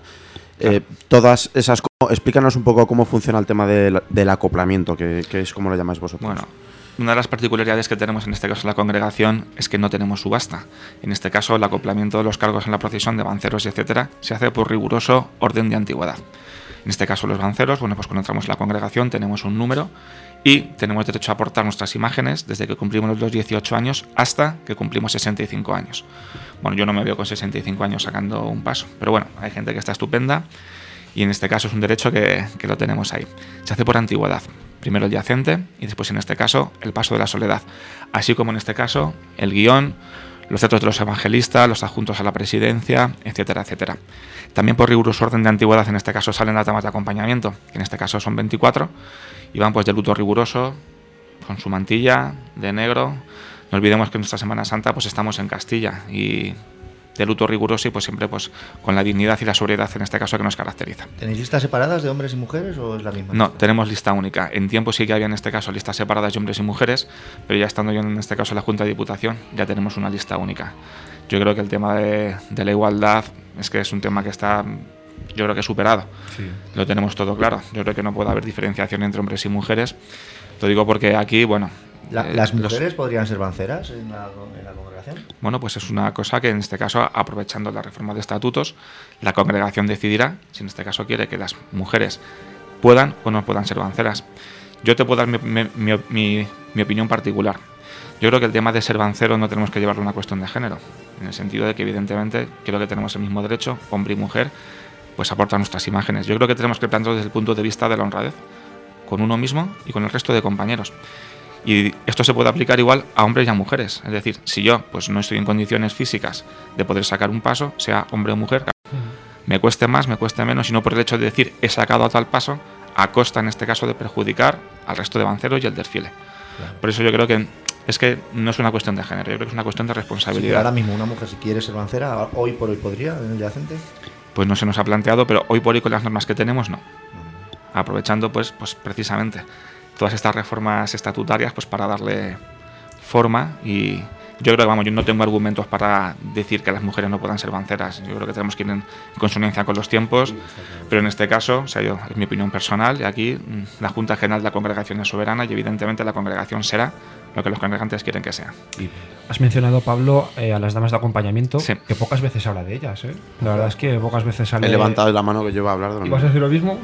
Todas esas... Explícanos un poco cómo funciona el tema del acoplamiento, que es como lo llamáis vosotros. Bueno, una de las particularidades que tenemos en este caso en la congregación es que no tenemos subasta. En este caso, el acoplamiento de los cargos en la procesión de banceros y etcétera se hace por riguroso orden de antigüedad. En este caso, los banceros, bueno, pues cuando entramos en la congregación tenemos un número y tenemos derecho a aportar nuestras imágenes desde que cumplimos los 18 años hasta que cumplimos 65 años. Bueno, yo no me veo con 65 años sacando un paso, pero bueno, hay gente que está estupenda y en este caso es un derecho que lo tenemos ahí. Se hace por antigüedad. Primero el yacente y después, en este caso, el paso de la soledad. Así como en este caso, el guión, los cetros de los evangelistas, los adjuntos a la presidencia, etcétera, etcétera. También por riguroso orden de antigüedad, en este caso salen las damas de acompañamiento, que en este caso son 24, y van pues de luto riguroso, con su mantilla, de negro. No olvidemos que en nuestra Semana Santa pues estamos en Castilla y de luto riguroso y pues siempre pues con la dignidad y la sobriedad en este caso que nos caracteriza. ¿Tenéis listas separadas de hombres y mujeres o es la misma? No, tenemos lista única. En tiempo sí que había en este caso listas separadas de hombres y mujeres, pero ya estando yo en este caso en la Junta de Diputación ya tenemos una lista única. Yo creo que el tema de la igualdad es que es un tema que está, yo creo que superado. Sí. Lo tenemos todo claro. Yo creo que no puede haber diferenciación entre hombres y mujeres. Lo digo porque aquí, bueno... ¿Las mujeres podrían ser banceras en la congregación? Bueno, pues es una cosa que en este caso, aprovechando la reforma de estatutos, la congregación decidirá si en este caso quiere que las mujeres puedan o no puedan ser banceras. Yo te puedo dar mi opinión particular. Yo creo que el tema de ser bancero no tenemos que llevarlo a una cuestión de género, en el sentido de que evidentemente creo que tenemos el mismo derecho, hombre y mujer, pues aportar nuestras imágenes. Yo creo que tenemos que plantearlo desde el punto de vista de la honradez, con uno mismo y con el resto de compañeros. Y esto se puede aplicar igual a hombres y a mujeres. Es decir, si yo pues no estoy en condiciones físicas de poder sacar un paso, sea hombre o mujer, me cueste más, me cueste menos, y no por el hecho de decir he sacado a tal paso, a costa en este caso de perjudicar al resto de banceros y el desfile. Claro. Por eso yo creo que es que no es una cuestión de género, yo creo que es una cuestión de responsabilidad. Sí, ahora mismo una mujer, si quiere ser bancera, hoy por hoy podría en el yacente. Pues no se nos ha planteado, pero hoy por hoy con las normas que tenemos no. Aprovechando pues precisamente todas estas reformas estatutarias pues para darle forma, y yo creo que vamos, yo no tengo argumentos para decir que las mujeres no puedan ser banceras. Yo creo que tenemos que ir en consonancia con los tiempos, pero en este caso, o sea, es mi opinión personal, y aquí la Junta General de la Congregación es soberana y evidentemente la congregación será lo que los congregantes quieren que sea. Has mencionado, Pablo, a las damas de acompañamiento, sí, que pocas veces se habla de ellas, ¿eh? La verdad es que pocas veces sale... He levantado la mano que yo iba a hablar de lo mismo. ¿Vas a decir lo mismo?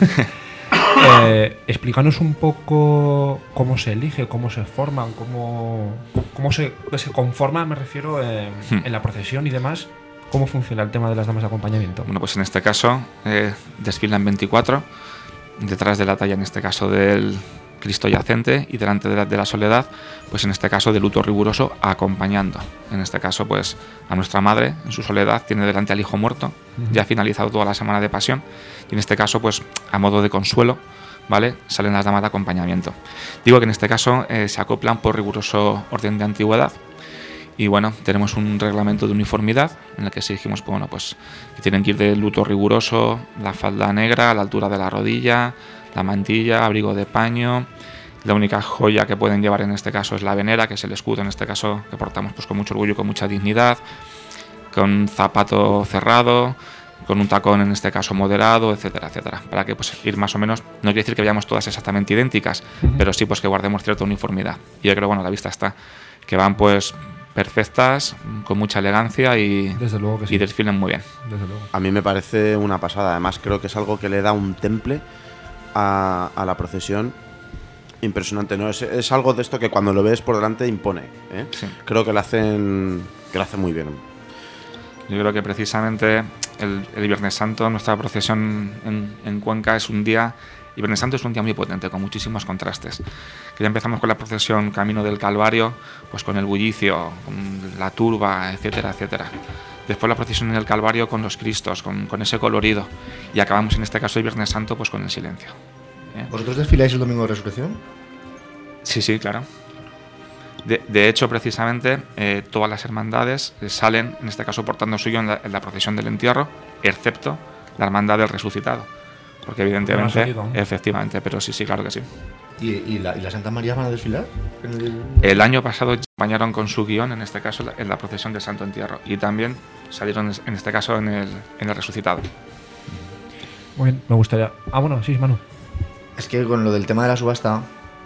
Explícanos un poco cómo se elige, cómo se forman, cómo se conforman, me refiero, en la procesión y demás. ¿Cómo funciona el tema de las damas de acompañamiento? Bueno, pues en este caso desfilan 24, detrás de la talla en este caso del Cristo yacente y delante de la soledad, pues en este caso de luto riguroso, acompañando. En este caso pues a nuestra madre en su soledad, tiene delante al hijo muerto, ya ha finalizado toda la semana de pasión, y en este caso pues a modo de consuelo, ¿vale?, salen las damas de acompañamiento. Digo que en este caso se acoplan por riguroso orden de antigüedad. Y bueno, tenemos un reglamento de uniformidad en el que exigimos pues que tienen que ir de luto riguroso, la falda negra a la altura de la rodilla, la mantilla, abrigo de paño. La única joya que pueden llevar en este caso es la venera, que es el escudo en este caso que portamos pues con mucho orgullo y con mucha dignidad, con un zapato cerrado, con un tacón en este caso moderado, etcétera, etcétera, para que pues ir más o menos, no quiere decir que vayamos todas exactamente idénticas, pero sí pues que guardemos cierta uniformidad. Y yo creo, bueno, a la vista está, que van pues perfectas, con mucha elegancia y, desde luego que sí, y desfilen muy bien. Desde luego. A mí me parece una pasada, además creo que es algo que le da un temple a la procesión impresionante, ¿no? Es algo de esto que cuando lo ves por delante impone, ¿eh? Sí. Creo que lo hacen muy bien. Yo creo que precisamente el Viernes Santo, nuestra procesión en Cuenca es un día... Y Viernes Santo es un día muy potente, con muchísimos contrastes. Que ya empezamos con la procesión Camino del Calvario, pues con el bullicio, con la turba, etcétera, etcétera. Después la procesión en el Calvario con los Cristos, con ese colorido. Y acabamos en este caso el Viernes Santo pues con el silencio. ¿Vosotros desfiláis el Domingo de Resurrección? Sí, sí, claro. De hecho, precisamente, todas las hermandades salen, en este caso portando suyo en la procesión del entierro, excepto la Hermandad del Resucitado. Porque evidentemente, efectivamente, pero sí, claro que sí. ¿Y las Santas Marías van a desfilar? El año pasado acompañaron con su guión, en este caso, en la procesión del Santo Entierro. Y también salieron, en este caso, en el Resucitado. Muy bien, me gustaría... bueno, sí, Manu. Es que con lo del tema de la subasta,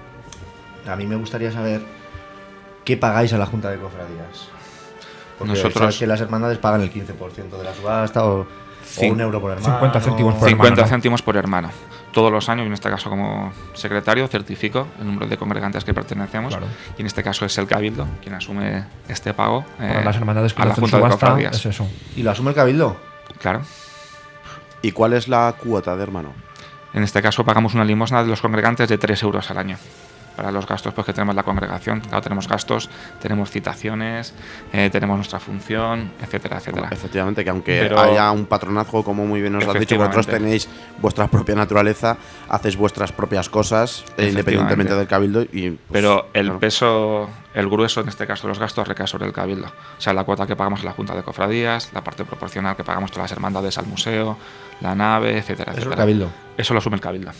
a mí me gustaría saber qué pagáis a la Junta de Cofradías. Porque Nosotros... sabes que las hermandades pagan el 15% de la subasta o un euro por hermano. 50 céntimos por 50 hermano, ¿no? céntimos por hermano. Todos los años, y en este caso como secretario, certifico el número de congregantes que pertenecemos. Claro. Y en este caso es el Cabildo quien asume este pago Para las hermandades que a la hacen Junta de subasta, Cofradías. es eso. ¿Y lo asume el Cabildo? Claro. ¿Y cuál es la cuota de hermano? En este caso pagamos una limosna de los congregantes de 3 euros al año. Para los gastos pues, que tenemos la congregación. Claro, tenemos gastos, tenemos citaciones, tenemos nuestra función, etcétera, etcétera. Efectivamente, que aunque Pero- haya un patronazgo, como muy bien os has dicho, vosotros tenéis vuestra propia naturaleza, hacéis vuestras propias cosas, independientemente del Cabildo. Y, pues, Pero el claro. peso, el grueso, en este caso de los gastos, recae sobre el Cabildo. O sea, la cuota que pagamos a la Junta de Cofradías, la parte proporcional que pagamos todas las hermandades al museo, la nave, etcétera, Eso etcétera. el Cabildo. Eso lo asume el Cabildo.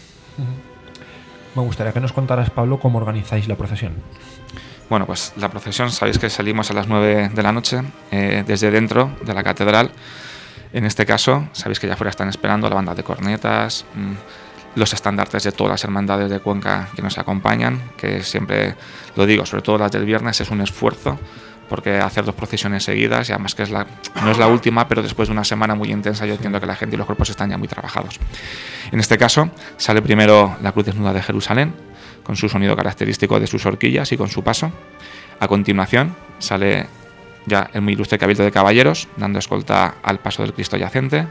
Me gustaría que nos contaras, Pablo, cómo organizáis la procesión. Bueno, pues la procesión, sabéis que salimos a las 9 de la noche desde dentro de la catedral. En este caso, sabéis que ya afuera están esperando la banda de cornetas, los estandartes de todas las hermandades de Cuenca que nos acompañan, que siempre lo digo, sobre todo las del viernes, es un esfuerzo, porque hacer 2 procesiones seguidas, y además que no es la última, pero después de una semana muy intensa, yo entiendo que la gente y los cuerpos están ya muy trabajados. En este caso, sale primero la Cruz Desnuda de Jerusalén, con su sonido característico de sus horquillas y con su paso. A continuación, sale ya el muy ilustre Cabildo de Caballeros, dando escolta al paso del Cristo yacente.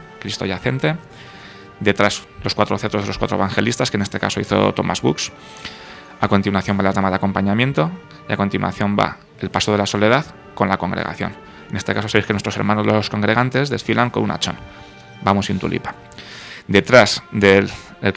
Detrás, los 4 cetros de los 4 evangelistas, que en este caso hizo Thomas Bux. A continuación va la dama de acompañamiento y a continuación va el paso de la soledad con la congregación. En este caso sabéis que nuestros hermanos los congregantes desfilan con un hachón. Vamos sin tulipa. Detrás del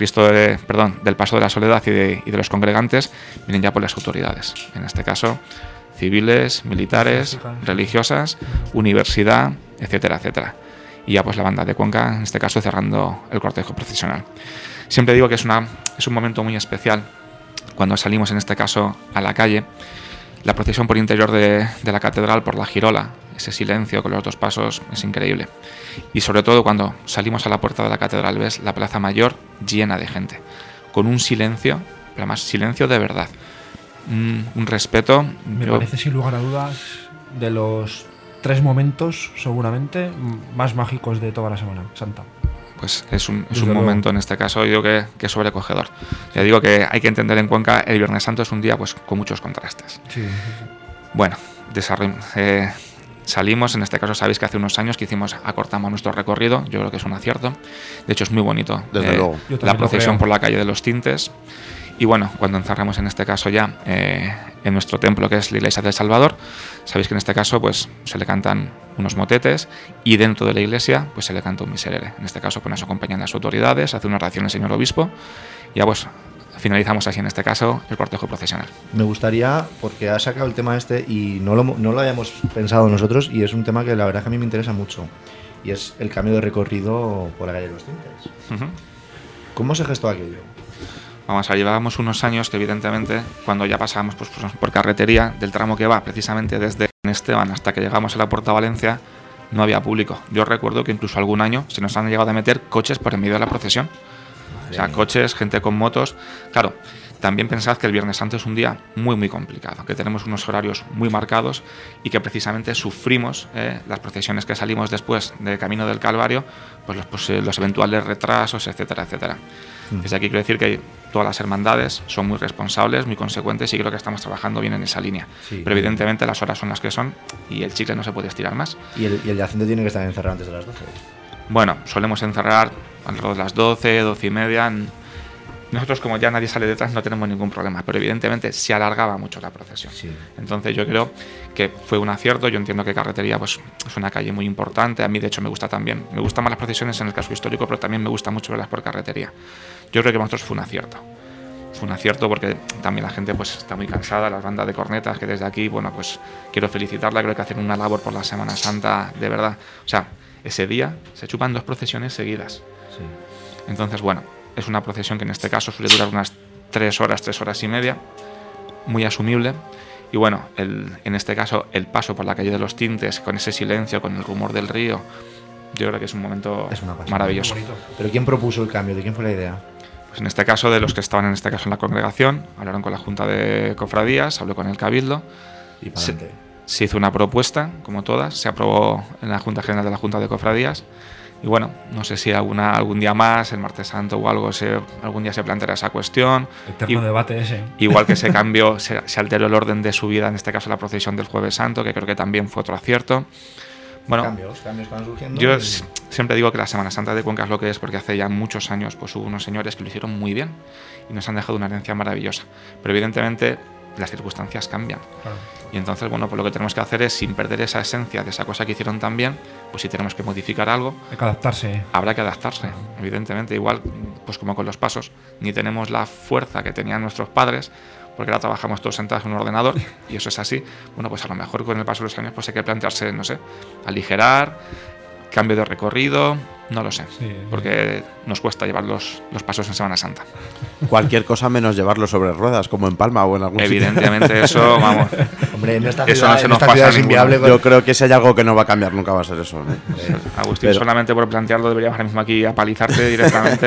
del paso de la soledad y de los congregantes vienen ya por las autoridades. En este caso, civiles, militares, religiosas, universidad, etcétera, etcétera. Y ya pues la banda de Cuenca, en este caso cerrando el cortejo procesional. Siempre digo que es un momento muy especial cuando salimos en este caso a la calle. La procesión por interior de la catedral, por la girola, ese silencio con los 2 pasos es increíble. Y sobre todo cuando salimos a la puerta de la catedral ves la plaza mayor llena de gente, con un silencio, pero además silencio de verdad, un respeto. Me parece sin lugar a dudas de los 3 momentos seguramente más mágicos de toda la Semana Santa. Pues es un Desde momento en este caso, yo digo que es sobrecogedor. Ya digo que hay que entender en Cuenca, el Viernes Santo es un día pues con muchos contrastes. Sí. Bueno, salimos, en este caso sabéis que hace unos años que acortamos nuestro recorrido, yo creo que es un acierto. De hecho es muy bonito. Desde luego. Yo también La lo procesión creo. por la calle de los Tintes. Y bueno, cuando encerramos en este caso ya en nuestro templo, que es la Iglesia del Salvador, sabéis que en este caso pues se le cantan unos motetes y dentro de la iglesia pues se le canta un miserere. En este caso pues nos acompañan las autoridades, hace una oración el señor obispo y ya pues finalizamos así en este caso el cortejo procesional. Me gustaría, porque has sacado el tema este y no lo habíamos pensado nosotros, y es un tema que la verdad que a mí me interesa mucho, y es el cambio de recorrido por la calle de los Tintes. Uh-huh. ¿Cómo se gestó aquello? Vamos a llevábamos unos años que evidentemente cuando ya pasábamos pues, por carretería del tramo que va precisamente desde Esteban hasta que llegamos a la Puerta Valencia no había público. Yo recuerdo que incluso algún año se nos han llegado a meter coches por en medio de la procesión. O sea, coches, gente con motos. Claro, también pensad que el Viernes Santo es un día muy muy complicado, que tenemos unos horarios muy marcados y que precisamente sufrimos las procesiones que salimos después de Camino del Calvario, pues los eventuales retrasos, etcétera, etcétera. Desde aquí quiero decir que todas las hermandades son muy responsables, muy consecuentes y creo que estamos trabajando bien en esa línea. Sí. Pero evidentemente las horas son las que son y el chicle no se puede estirar más. Y el yacente tiene que estar encerrado antes de las 12. Bueno, solemos encerrar alrededor de las 12, 12 y media. Nosotros, como ya nadie sale detrás, no tenemos ningún problema, pero evidentemente se alargaba mucho la procesión. Sí. Entonces yo creo que fue un acierto. Yo entiendo que Carretería pues, es una calle muy importante. A mí, de hecho, me gusta también. Me gustan más las procesiones en el casco histórico, pero también me gusta mucho verlas por Carretería. Yo creo que para nosotros fue un acierto. Fue un acierto porque también la gente pues, está muy cansada, las bandas de cornetas, que desde aquí, bueno, pues quiero felicitarla. Creo que hacen una labor por la Semana Santa, de verdad. O sea, ese día se chupan 2 procesiones seguidas. Sí. Entonces, bueno, es una procesión que en este caso suele durar unas 3 horas y media, muy asumible. Y bueno, en este caso, el paso por la calle de los Tintes, con ese silencio, con el rumor del río, yo creo que es un momento maravilloso. ¿Pero quién propuso el cambio? ¿De quién fue la idea? Pues en este caso, de los que estaban en este caso en la congregación, hablaron con la Junta de Cofradías, habló con el Cabildo, Y para se, adelante. se hizo una propuesta, como todas, se aprobó en la Junta General de la Junta de Cofradías. Y bueno, no sé si algún día más, el Martes Santo o algo, algún día se planteará esa cuestión. Eterno debate ese. Igual que se cambió, se alteró el orden de subida, en este caso la procesión del Jueves Santo, que creo que también fue otro acierto. Bueno, Cambios que van surgiendo. yo siempre digo que la Semana Santa de Cuenca es lo que es, porque hace ya muchos años pues hubo unos señores que lo hicieron muy bien y nos han dejado una herencia maravillosa. Pero evidentemente las circunstancias cambian. Claro. Y entonces, bueno, pues lo que tenemos que hacer es, sin perder esa esencia de esa cosa que hicieron tan bien, pues si tenemos que modificar algo, Hay que adaptarse. habrá que adaptarse, evidentemente. Igual, pues como con los pasos, ni tenemos la fuerza que tenían nuestros padres, porque ahora trabajamos todos sentados en un ordenador, y eso es así. Bueno, pues a lo mejor con el paso de los años pues hay que plantearse, no sé, aligerar, cambio de recorrido, no lo sé, Sí. porque nos cuesta llevar los pasos en Semana Santa. Cualquier cosa menos llevarlo sobre ruedas, como en Palma o en algún sitio. Evidentemente eso, vamos, Hombre, en esta Eso ciudad, no se en nos esta pasa ciudad a es ninguno. inviable. Yo creo que si hay algo que no va a cambiar nunca va a ser eso, ¿eh? Agustín, Pero- solamente por plantearlo deberíamos ahora mismo aquí apalizarte directamente.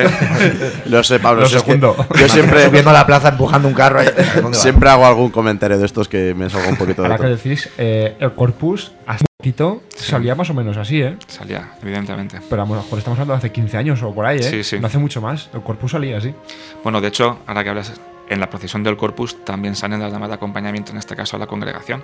Lo sé, Pablo. Lo si es que segundo. yo siempre, Subiendo a la plaza empujando un carro. ¿Dónde va? siempre hago algún comentario de estos que me salga un poquito de Ahora que todo. decís, el Corpus hace poquito salía más o menos así, ¿eh? Salía, evidentemente. Pero a lo mejor estamos hablando de hace 15 años o por ahí, ¿eh? Sí, sí. No hace mucho más. El Corpus salía así. Bueno, de hecho, ahora que hablas, en la procesión del Corpus también salen las damas de acompañamiento, en este caso la congregación,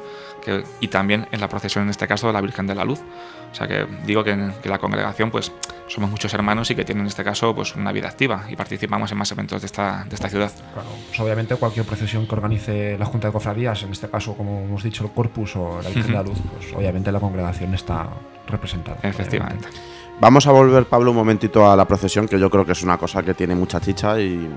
y también en la procesión, en este caso, de la Virgen de la Luz. O sea que digo que la congregación, pues somos muchos hermanos y que tienen en este caso pues una vida activa y participamos en más eventos de esta ciudad. Claro, pues obviamente cualquier procesión que organice la Junta de Cofradías, en este caso, como hemos dicho, el Corpus o la Virgen de la Luz, pues obviamente la congregación está representada. Efectivamente. Vamos a volver, Pablo, un momentito a la procesión, que yo creo que es una cosa que tiene mucha chicha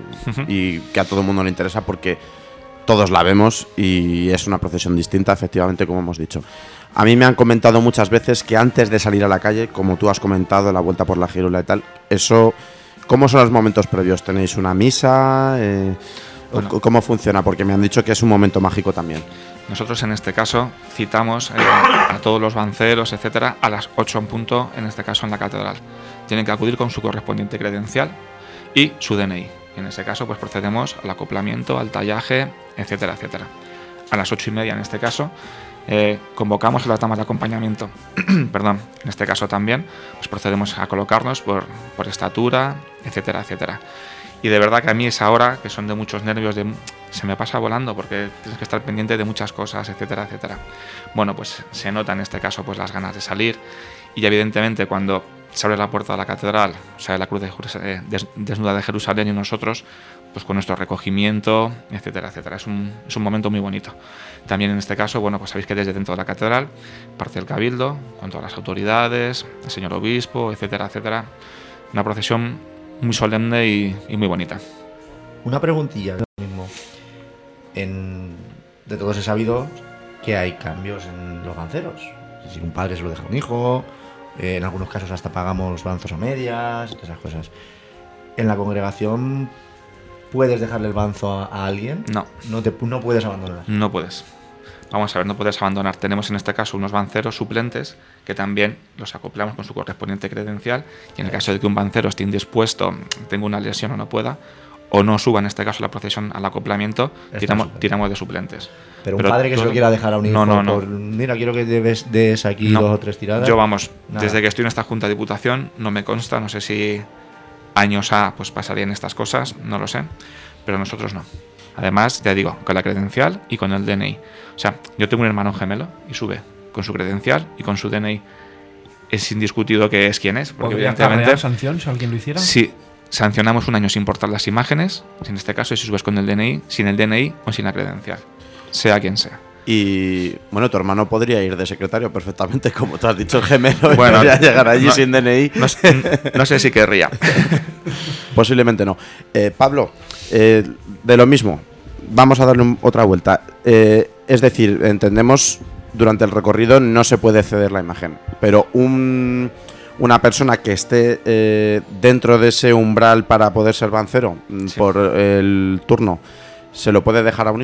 y que a todo el mundo le interesa porque todos la vemos y es una procesión distinta, efectivamente, como hemos dicho. A mí me han comentado muchas veces que antes de salir a la calle, como tú has comentado, la vuelta por la Girula y tal, eso, ¿cómo son los momentos previos? ¿Tenéis una misa? Bueno. ¿Cómo funciona? Porque me han dicho que es un momento mágico también. Nosotros en este caso citamos a todos los banceros, etcétera, a las 8 en punto, en este caso en la catedral. Tienen que acudir con su correspondiente credencial y su DNI. En ese caso, pues procedemos al acoplamiento, al tallaje, etcétera, etcétera. A las 8:30, en este caso, convocamos a las damas de acompañamiento. Perdón, en este caso también, pues procedemos a colocarnos por estatura, etcétera, etcétera. Y de verdad que a mí esa hora, que son de muchos nervios, se me pasa volando porque tienes que estar pendiente de muchas cosas, etcétera, etcétera. Bueno, pues se nota en este caso pues las ganas de salir y evidentemente cuando se abre la puerta de la catedral, sale la cruz desnuda de Jerusalén y nosotros pues con nuestro recogimiento, etcétera, etcétera. Es un momento muy bonito. También en este caso, bueno, pues sabéis que desde dentro de la catedral parte el cabildo con todas las autoridades, el señor obispo, etcétera, etcétera. Una procesión muy solemne y muy bonita. Una preguntilla ahora mismo. De todos he sabido que hay cambios en los banceros. Es decir, un padre se lo deja a un hijo, en algunos casos hasta pagamos los banzos a medias, todas esas cosas. ¿En la congregación puedes dejarle el banzo a alguien? No. No puedes abandonar. No puedes. Vamos a ver, no puedes abandonar. Tenemos en este caso unos banceros suplentes que también los acoplamos con su correspondiente credencial y en el caso de que un bancero esté indispuesto, tenga una lesión o no pueda, o no suba en este caso la procesión al acoplamiento, tiramos de suplentes. Pero un padre que se lo quiera dejar a un hijo, no. Mira, quiero que des aquí No. 2 o 3 tiradas. Yo, vamos, Nada. desde que estoy en esta Junta de Diputación, no me consta, no sé si años pues pasarían estas cosas, no lo sé, pero nosotros no. Además, ya digo, con la credencial y con el DNI. O sea, yo tengo un hermano gemelo y sube con su credencial y con su DNI. Es indiscutido que es quien es, porque ¿Podría evidentemente acarrear sanción si alguien lo hiciera? si sancionamos un año sin portar las imágenes, en este caso si subes con el DNI, sin el DNI o sin la credencial, sea quien sea. Y bueno, tu hermano podría ir de secretario perfectamente, como tú has dicho, el gemelo, Bueno, y podría llegar allí no- sin DNI. No sé si querría. Posiblemente no. Pablo, de lo mismo, vamos a darle otra vuelta. Es decir, entendemos, durante el recorrido no se puede ceder la imagen, pero una persona que esté dentro de ese umbral para poder ser bancero Sí. por el turno, ¿se lo puede dejar a un hijo?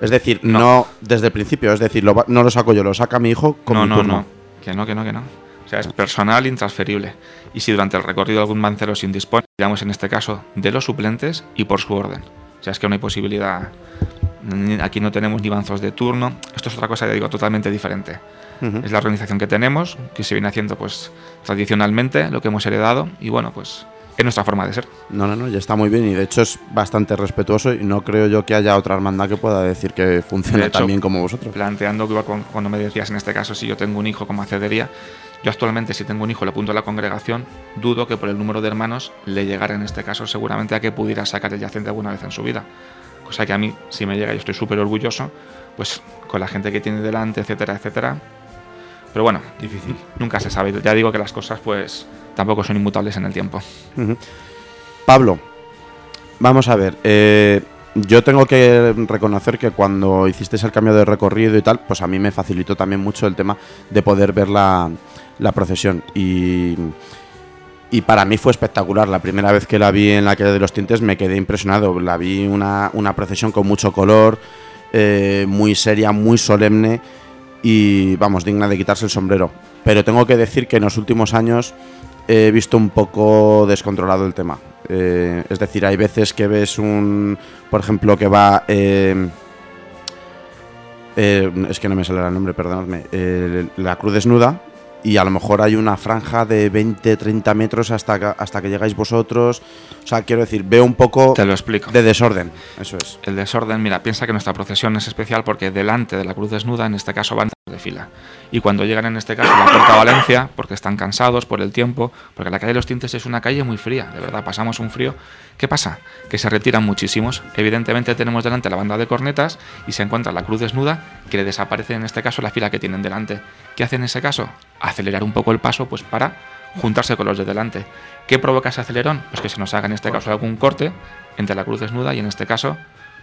Es decir, no desde el principio, es decir, no lo saco yo, lo saca mi hijo con mi turno. No, que no. O sea, es personal intransferible. Y si durante el recorrido algún mancero se indispone, digamos en este caso de los suplentes y por su orden. O sea, es que no hay posibilidad. Aquí no tenemos ni banzos de turno. Esto es otra cosa, ya digo, totalmente diferente. Es la organización que tenemos, que se viene haciendo pues tradicionalmente, lo que hemos heredado, y bueno, pues es nuestra forma de ser. No, ya está muy bien y de hecho es bastante respetuoso y no creo yo que haya otra hermandad que pueda decir que funcione tan bien como vosotros. Planteando que cuando me decías en este caso si yo tengo un hijo como accedería, yo actualmente si tengo un hijo le apunto a la congregación, dudo que por el número de hermanos le llegara en este caso seguramente a que pudiera sacar el yacente alguna vez en su vida. Cosa que a mí, si me llega, yo estoy súper orgulloso, pues con la gente que tiene delante, etcétera, etcétera. Pero bueno, difícil. Nunca se sabe. Ya digo que las cosas pues tampoco son inmutables en el tiempo. Pablo, vamos a ver. Yo tengo que reconocer que cuando hicisteis el cambio de recorrido y tal, pues a mí me facilitó también mucho el tema de poder ver la procesión. Y para mí fue espectacular. La primera vez que la vi en la calle de los Tintes me quedé impresionado. La vi una procesión con mucho color, muy seria, muy solemne y, vamos, digna de quitarse el sombrero. Pero tengo que decir que en los últimos años he visto un poco descontrolado el tema. Es decir, hay veces que ves por ejemplo, que va... es que no me sale el nombre, perdonadme. La cruz desnuda. Y a lo mejor hay una franja de 20-30 metros hasta que llegáis vosotros. O sea, quiero decir, veo un poco Te lo explico. De desorden. Eso es. El desorden, mira, piensa que nuestra procesión es especial porque delante de la cruz desnuda, en este caso, van de fila. Y cuando llegan, en este caso, a la Puerta Valencia, porque están cansados por el tiempo, porque la calle de los Tintes es una calle muy fría, de verdad, pasamos un frío. ¿Qué pasa? Que se retiran muchísimos. Evidentemente tenemos delante la banda de cornetas y se encuentra la cruz desnuda que le desaparece, en este caso, la fila que tienen delante. ¿Qué hace en ese caso? Acelerar un poco el paso pues para juntarse con los de delante. ¿Qué provoca ese acelerón? Pues que se nos haga en este caso algún corte entre la cruz desnuda y en este caso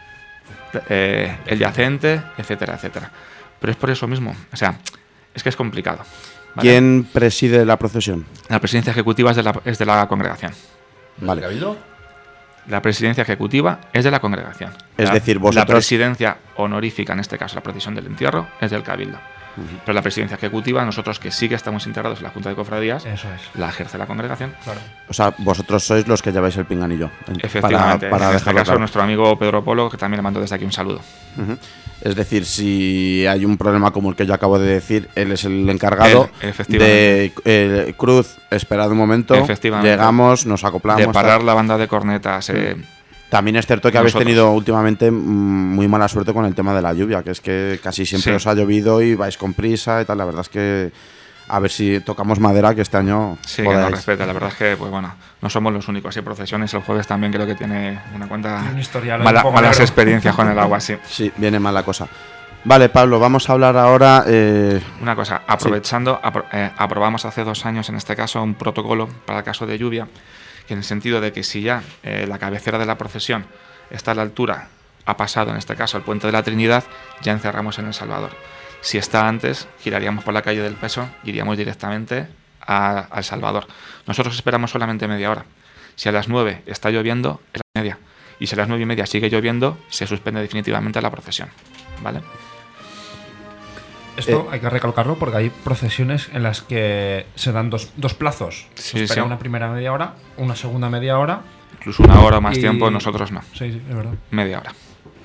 el yacente, etcétera, etcétera. Pero es por eso mismo, o sea, es que es complicado, ¿vale? ¿Quién preside la procesión? La presidencia ejecutiva es de la congregación. Vale. La presidencia ejecutiva es de la congregación. Es decir, vosotros... La presidencia honorífica, en este caso la procesión del entierro, es del cabildo. Pero la presidencia ejecutiva, nosotros que sí que estamos integrados en la Junta de Cofradías, Eso es. la ejerce la congregación. Claro. O sea, vosotros sois los que lleváis el pinganillo. Efectivamente. Para en este dejarlo caso, claro. nuestro amigo Pedro Polo, que también le mando desde aquí un saludo. Es decir, si hay un problema como el que yo acabo de decir, él es el encargado efectivamente. de Cruz, esperad un momento, Efectivamente. llegamos, nos acoplamos. De parar la banda de cornetas. También es cierto que habéis Nosotros. tenido últimamente muy mala suerte con el tema de la lluvia, que es que casi siempre Sí. os ha llovido y vais con prisa y tal. La verdad es que a ver si tocamos madera, que este año Sí, que nos respeta. La verdad es que, pues bueno, no somos los únicos. Hay procesiones. El jueves también creo que tiene una cuenta. Tiene un historial un malas poco negro. experiencias con el agua, sí. Sí, viene mal la cosa. Vale, Pablo, vamos a hablar ahora... Una cosa, aprovechando, aprobamos hace 2 años, en este caso, un protocolo para el caso de lluvia, que en el sentido de que si ya la cabecera de la procesión está a la altura, ha pasado en este caso el Puente de la Trinidad, ya encerramos en El Salvador. Si está antes, giraríamos por la calle del Peso y iríamos directamente a El Salvador. Nosotros esperamos solamente media hora. Si a las 9 está lloviendo, es la media. Y si a las 9:30 sigue lloviendo, se suspende definitivamente la procesión. ¿Vale? Esto hay que recalcarlo porque hay procesiones en las que se dan dos plazos. Sí, Se espera sí. una primera media hora, una segunda media hora. Incluso 1 hora o más Y- tiempo, nosotros no. Sí, es verdad. Media hora.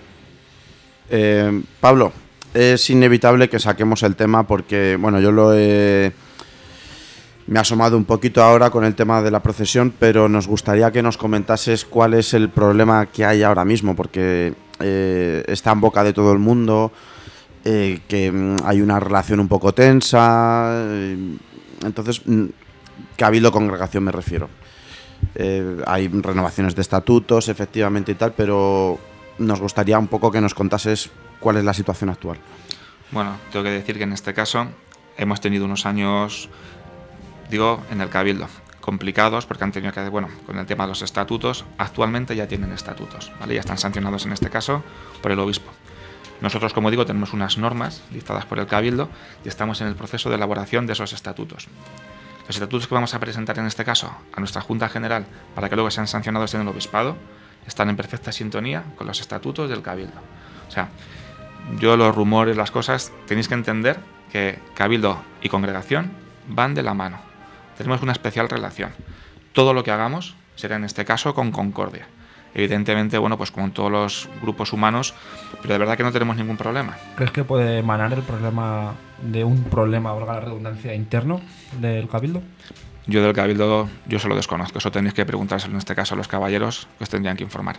Pablo, es inevitable que saquemos el tema porque, bueno, yo me he asomado un poquito ahora con el tema de la procesión, pero nos gustaría que nos comentases cuál es el problema que hay ahora mismo, porque está en boca de todo el mundo, que hay una relación un poco tensa, entonces, cabildo-congregación me refiero. Hay renovaciones de estatutos, efectivamente y tal, pero nos gustaría un poco que nos contases cuál es la situación actual. Bueno, tengo que decir que en este caso hemos tenido unos años, digo, en el cabildo, complicados porque han tenido que, bueno, con el tema de los estatutos, actualmente ya tienen estatutos, ¿vale? Ya están sancionados en este caso por el obispo. Nosotros, como digo, tenemos unas normas dictadas por el cabildo y estamos en el proceso de elaboración de esos estatutos. Los estatutos que vamos a presentar en este caso a nuestra Junta General para que luego sean sancionados en el obispado están en perfecta sintonía con los estatutos del cabildo. O sea, yo los rumores, las cosas, tenéis que entender que cabildo y congregación van de la mano. Tenemos una especial relación. Todo lo que hagamos será en este caso con concordia. Evidentemente, bueno, pues como en todos los grupos humanos, pero de verdad que no tenemos ningún problema. ¿Crees que puede emanar el problema de un problema, valga la redundancia, interno del cabildo? Yo del cabildo, yo se lo desconozco. Eso tenéis que preguntárselo en este caso a los caballeros, que os tendrían que informar.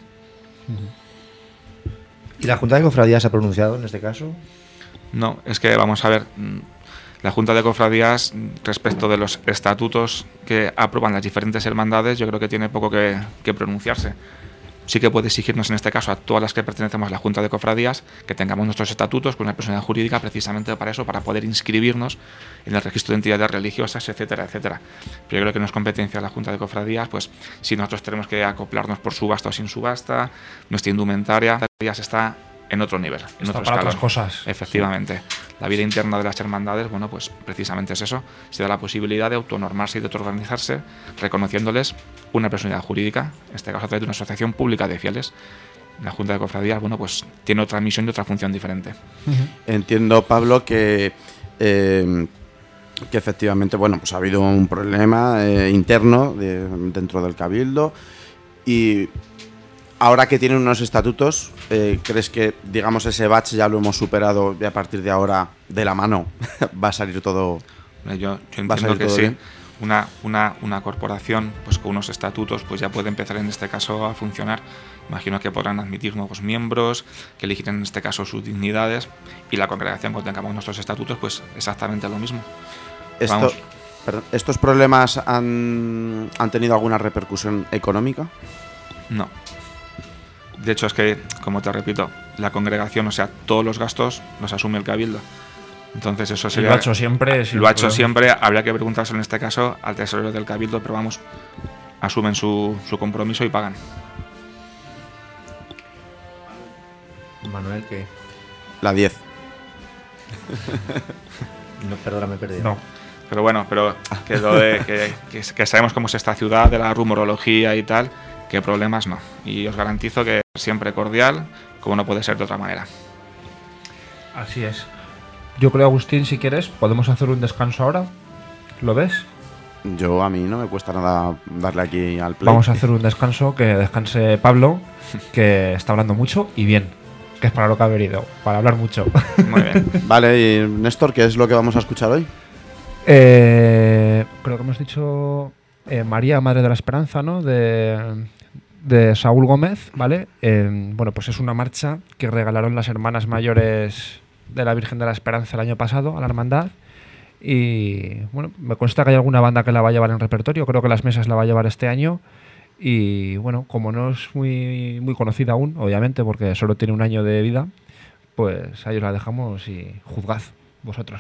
¿Y la Junta de Cofradías se ha pronunciado en este caso? No, es que vamos a ver, la Junta de Cofradías, respecto de los estatutos que aprueban las diferentes hermandades, yo creo que tiene poco que pronunciarse. Sí que puede exigirnos en este caso a todas las que pertenecemos a la Junta de Cofradías que tengamos nuestros estatutos con una personalidad jurídica precisamente para eso, para poder inscribirnos en el registro de entidades religiosas, etcétera, etcétera. Pero yo creo que no es competencia de la Junta de Cofradías, pues si nosotros tenemos que acoplarnos por subasta o sin subasta, nuestra indumentaria ya está en otro nivel, en Está otro para escalón. otras cosas. Efectivamente. La vida interna de las hermandades, bueno, pues precisamente es eso. Se da la posibilidad de autonormarse y de autoorganizarse, reconociéndoles una personalidad jurídica, en este caso a través de una asociación pública de fieles. La Junta de Cofradías, bueno, pues tiene otra misión y otra función diferente. Entiendo, Pablo, que efectivamente, bueno, pues ha habido un problema interno dentro del Cabildo y ahora que tienen unos estatutos, ¿crees que, digamos, ese bache ya lo hemos superado y a partir de ahora, de la mano, va a salir todo? Yo entiendo que sí. Bien. Una corporación pues con unos estatutos pues ya puede empezar en este caso a funcionar. Imagino que podrán admitir nuevos miembros, que elegirán en este caso sus dignidades, y la congregación, cuando tengamos nuestros estatutos, pues exactamente lo mismo. ¿Estos problemas han tenido alguna repercusión económica? No. De hecho, es que, como te repito, la congregación, o sea, todos los gastos los asume el cabildo. Entonces eso sería... Lo ha hecho siempre. Lo ha hecho siempre. Habría que preguntárselo en este caso al tesorero del cabildo, pero vamos, asumen su compromiso y pagan. Manuel, ¿qué? La 10. No, perdona, me he perdido. No. Pero bueno, que lo de que sabemos cómo es esta ciudad, de la rumorología y tal, que problemas no. Y os garantizo que siempre cordial, como no puede ser de otra manera. Así es. Yo creo, Agustín, si quieres, podemos hacer un descanso ahora. ¿Lo ves? A mí no me cuesta nada darle aquí al play. Vamos a hacer un descanso, que descanse Pablo, que está hablando mucho y bien, que es para lo que ha venido, para hablar mucho. Muy bien. Vale, y Néstor, ¿qué es lo que vamos a escuchar hoy? Creo que hemos dicho María, Madre de la Esperanza, ¿no? De Saúl Gómez, ¿vale? Bueno, pues es una marcha que regalaron las hermanas mayores de la Virgen de la Esperanza el año pasado a la hermandad. Y bueno, me consta que hay alguna banda que la va a llevar en repertorio. Creo que Las Mesas la va a llevar este año. Y bueno, como no es muy conocida aún, obviamente, porque solo tiene un año de vida, pues ahí os la dejamos y juzgad vosotros.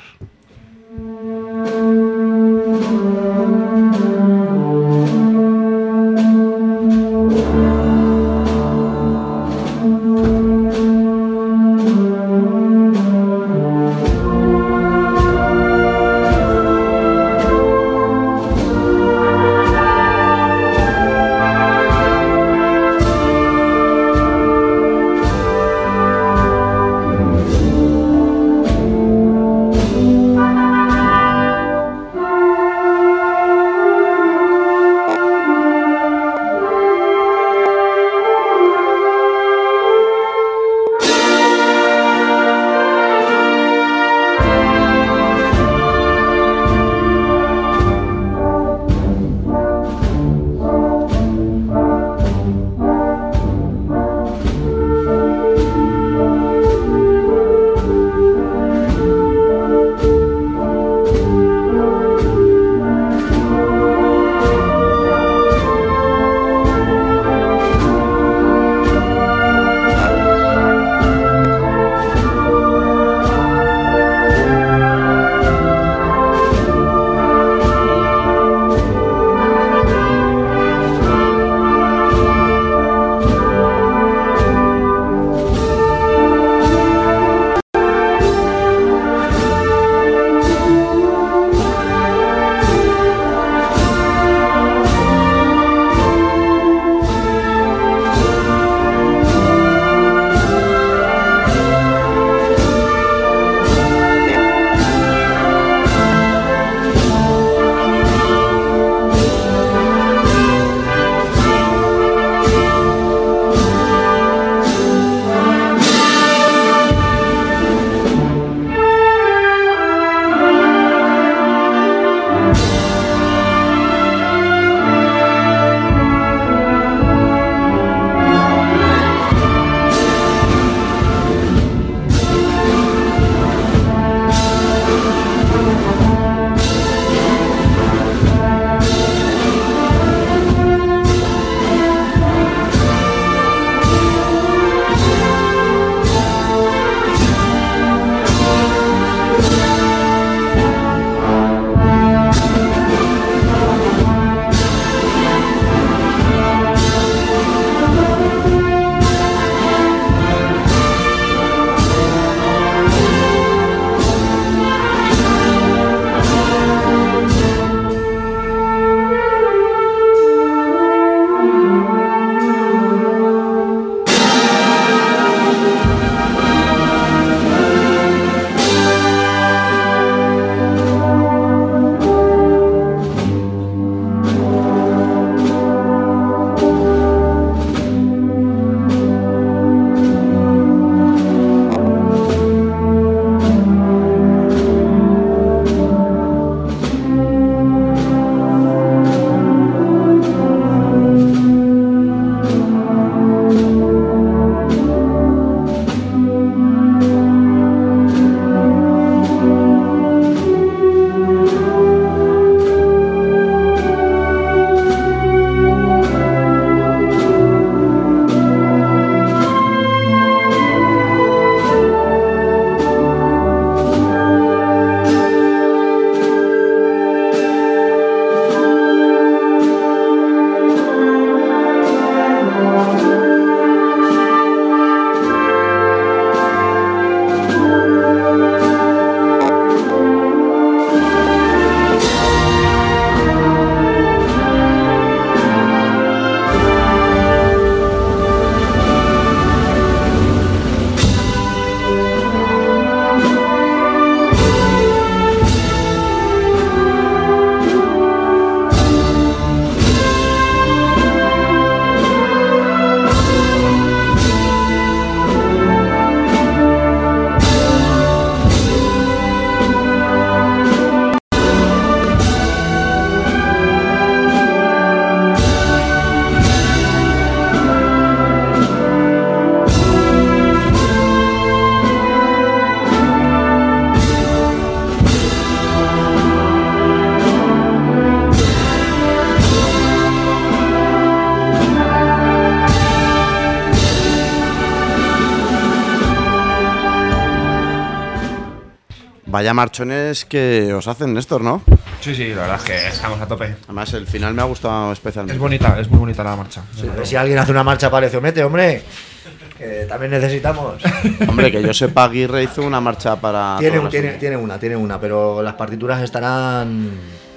Vaya marchones que os hacen, Néstor, ¿no? Sí, la verdad es que estamos a tope. Además, el final me ha gustado especialmente. Es muy bonita la marcha. Sí, a ver si alguien hace una marcha para Leciomete, hombre. Que también necesitamos. Hombre, que yo sepa, Aguirre hizo una marcha para... Tiene una, pero las partituras estarán...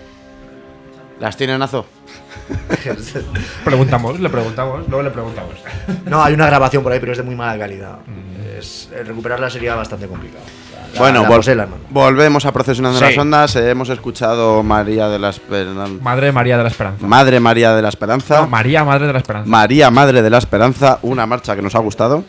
¿Las tiene Nazo? Le preguntamos. No, hay una grabación por ahí, pero es de muy mala calidad. Recuperarla sería bastante complicado. Bueno, hermano. Volvemos a Procesionando Sí. las Ondas. Hemos escuchado María de la Esperanza. Madre María de la Esperanza. Madre María de la Esperanza. No, María Madre de la Esperanza. María Madre de la Esperanza, una marcha que nos ha gustado.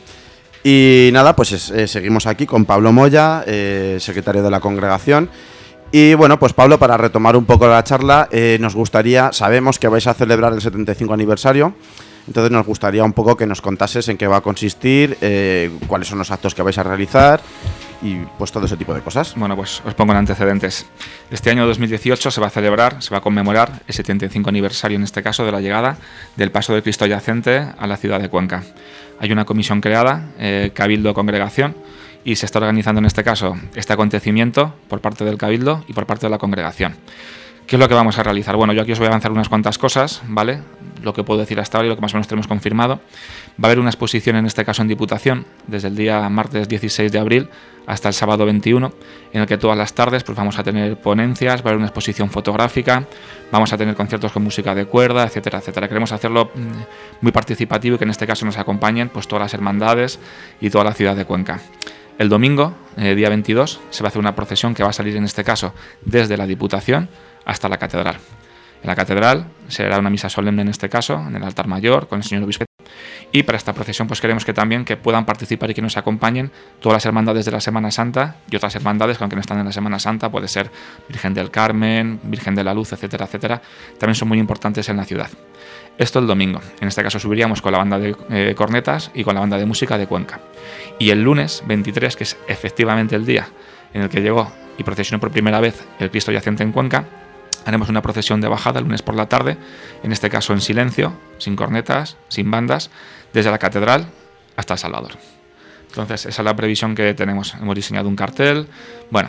Y nada, pues seguimos aquí con Pablo Moya, secretario de la congregación. Y bueno, pues Pablo, para retomar un poco la charla, sabemos que vais a celebrar el 75 aniversario, entonces nos gustaría un poco que nos contases en qué va a consistir, cuáles son los actos que vais a realizar y pues todo ese tipo de cosas. Bueno, pues os pongo en antecedentes. Este año 2018 se va a conmemorar el 75 aniversario, en este caso, de la llegada del Paso del Cristo Yacente a la ciudad de Cuenca. Hay una comisión creada, Cabildo Congregación, y se está organizando en este caso este acontecimiento por parte del Cabildo y por parte de la congregación. ¿Qué es lo que vamos a realizar? Bueno, yo aquí os voy a avanzar unas cuantas cosas, ¿vale? Lo que puedo decir hasta ahora y lo que más o menos tenemos confirmado. Va a haber una exposición, en este caso en Diputación, desde el día martes 16 de abril hasta el sábado 21, en el que todas las tardes pues vamos a tener ponencias, va a haber una exposición fotográfica, vamos a tener conciertos con música de cuerda, etcétera, etcétera. Queremos hacerlo muy participativo y que en este caso nos acompañen pues todas las hermandades y toda la ciudad de Cuenca. El domingo, día 22, se va a hacer una procesión que va a salir en este caso desde la Diputación hasta la Catedral. En la Catedral será una misa solemne en este caso, en el altar mayor, con el señor obispo. Y para esta procesión pues queremos que también que puedan participar y que nos acompañen todas las hermandades de la Semana Santa y otras hermandades que aunque no están en la Semana Santa, puede ser Virgen del Carmen, Virgen de la Luz, etcétera, etcétera, también son muy importantes en la ciudad. Esto el domingo. En este caso subiríamos con la banda de cornetas y con la banda de música de Cuenca. Y el lunes 23, que es efectivamente el día en el que llegó y procesionó por primera vez el Cristo Yacente en Cuenca, haremos una procesión de bajada el lunes por la tarde, en este caso en silencio, sin cornetas, sin bandas, desde la Catedral hasta El Salvador. Entonces esa es la previsión que tenemos. Hemos diseñado un cartel. Bueno,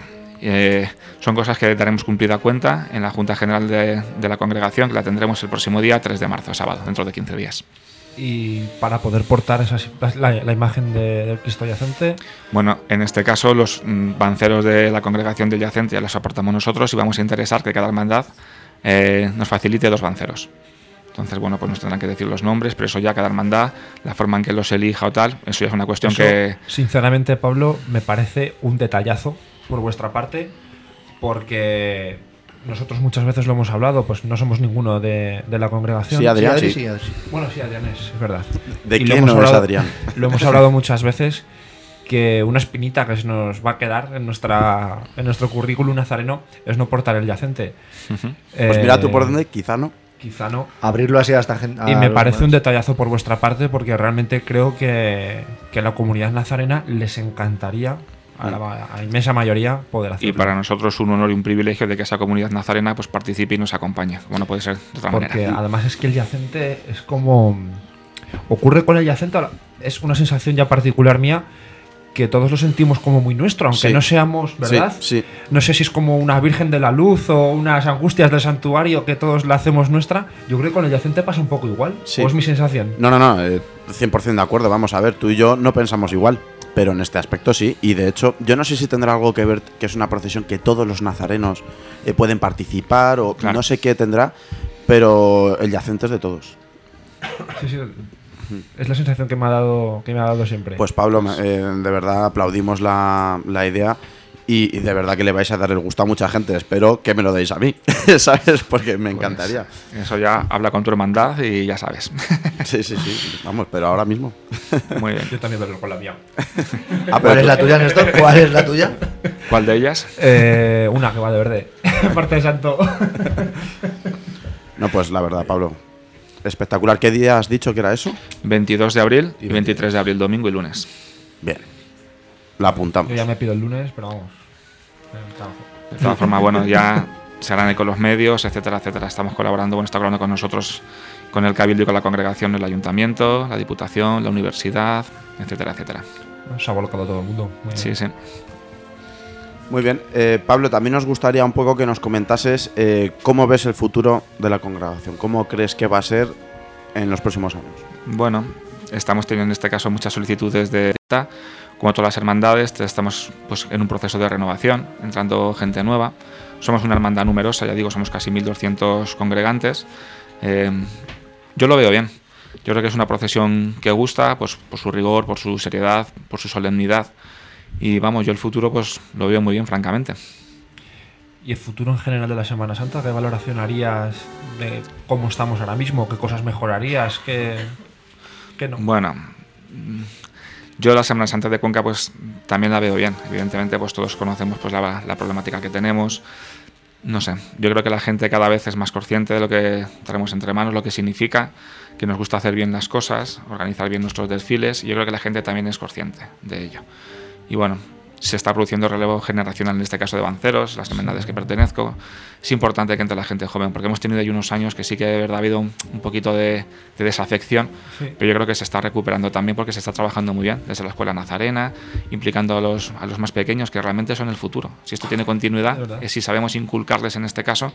son cosas que daremos cumplida cuenta en la Junta General de la Congregación, que la tendremos el próximo día 3 de marzo, sábado, dentro de 15 días. Y para poder portar la imagen del Cristo Yacente. Bueno, en este caso los banceros de la Congregación del Yacente ya los aportamos nosotros y vamos a interesar que cada hermandad nos facilite 2 banceros. Entonces, bueno, pues nos tendrán que decir los nombres, pero eso ya cada hermandad, la forma en que los elija o tal, eso ya es una cuestión eso, que... Sinceramente, Pablo, me parece un detallazo por vuestra parte, porque nosotros muchas veces lo hemos hablado, pues no somos ninguno de la congregación. Sí, Adrián, sí. Sí. Bueno, sí, Adrián es verdad. ¿De Y quién no es Adrián? Lo hemos hablado muchas veces, que una espinita que se nos va a quedar en nuestro currículum nazareno es no portar el yacente. Pues mira tú por dónde, quizá no. Quizá no. Abrirlo así a esta gente. Y me parece un detallazo por vuestra parte, porque realmente creo que a la comunidad nazarena les encantaría, a la inmensa mayoría, poder hacerlo. Y para nosotros un honor y un privilegio de que esa comunidad nazarena pues participe y nos acompañe. Bueno, puede ser de otra porque manera. además es que el yacente es como... Ocurre con el yacente, es una sensación ya particular mía, que todos lo sentimos como muy nuestro, aunque Sí. no seamos, ¿verdad? Sí. No sé si es como una Virgen de la Luz o unas angustias del santuario que todos la hacemos nuestra. Yo creo que con el yacente pasa un poco igual. Sí. ¿O es mi sensación? No, 100% de acuerdo. Vamos a ver, tú y yo no pensamos igual, pero en este aspecto sí. Y de hecho, yo no sé si tendrá algo que ver que es una procesión que todos los nazarenos pueden participar o Claro. no sé qué tendrá, pero el yacente es de todos. Sí. Es la sensación que me ha dado siempre. Pues Pablo, de verdad aplaudimos la idea y de verdad que le vais a dar el gusto a mucha gente. Espero que me lo deis a mí, ¿sabes? Porque me encantaría. Eso ya habla con tu hermandad y ya sabes. Sí. Vamos, pero ahora mismo. Muy bien. Yo también verlo con la mía. ¿Cuál es la tuya, Néstor? ¿Cuál es la tuya? ¿Cuál de ellas? Una que va de verde. Aparte de santo. No, pues la verdad, Pablo. Espectacular. ¿Qué día has dicho que era eso? 22 de abril y 23 de abril, domingo y lunes. Bien. La apuntamos. Yo ya me pido el lunes, pero vamos. De todas formas, bueno, ya se harán con los medios, etcétera, etcétera. Estamos colaborando, está colaborando con nosotros, con el Cabildo y con la congregación, el Ayuntamiento, la Diputación, la Universidad, etcétera, etcétera. Se ha volcado todo el mundo. Muy Sí, bien. sí. Muy bien. Pablo, también nos gustaría un poco que nos comentases cómo ves el futuro de la congregación. ¿Cómo crees que va a ser en los próximos años? Bueno, estamos teniendo en este caso muchas solicitudes de esta. Como todas las hermandades, estamos pues, en un proceso de renovación, entrando gente nueva. Somos una hermandad numerosa, ya digo, somos casi 1.200 congregantes. Yo lo veo bien. Yo creo que es una procesión que gusta, pues por su rigor, por su seriedad, por su solemnidad. Y vamos, yo el futuro pues lo veo muy bien, francamente. ¿Y el futuro en general de la Semana Santa? ¿Qué valoración harías de cómo estamos ahora mismo? ¿Qué cosas mejorarías? ¿Qué no? Bueno, yo la Semana Santa de Cuenca pues también la veo bien. Evidentemente pues todos conocemos pues la problemática que tenemos. No sé, yo creo que la gente cada vez es más consciente de lo que tenemos entre manos, lo que significa, que nos gusta hacer bien las cosas, organizar bien nuestros desfiles, y yo creo que la gente también es consciente de ello. Y bueno, se está produciendo relevo generacional en este caso de banceros, las hermandades que pertenezco. Es importante que entre la gente joven, porque hemos tenido ahí unos años que sí que de verdad ha habido un poquito de desafección, sí. Pero yo creo que se está recuperando también porque se está trabajando muy bien desde la Escuela Nazarena, implicando a los más pequeños, que realmente son el futuro. Si esto tiene continuidad, si sabemos inculcarles en este caso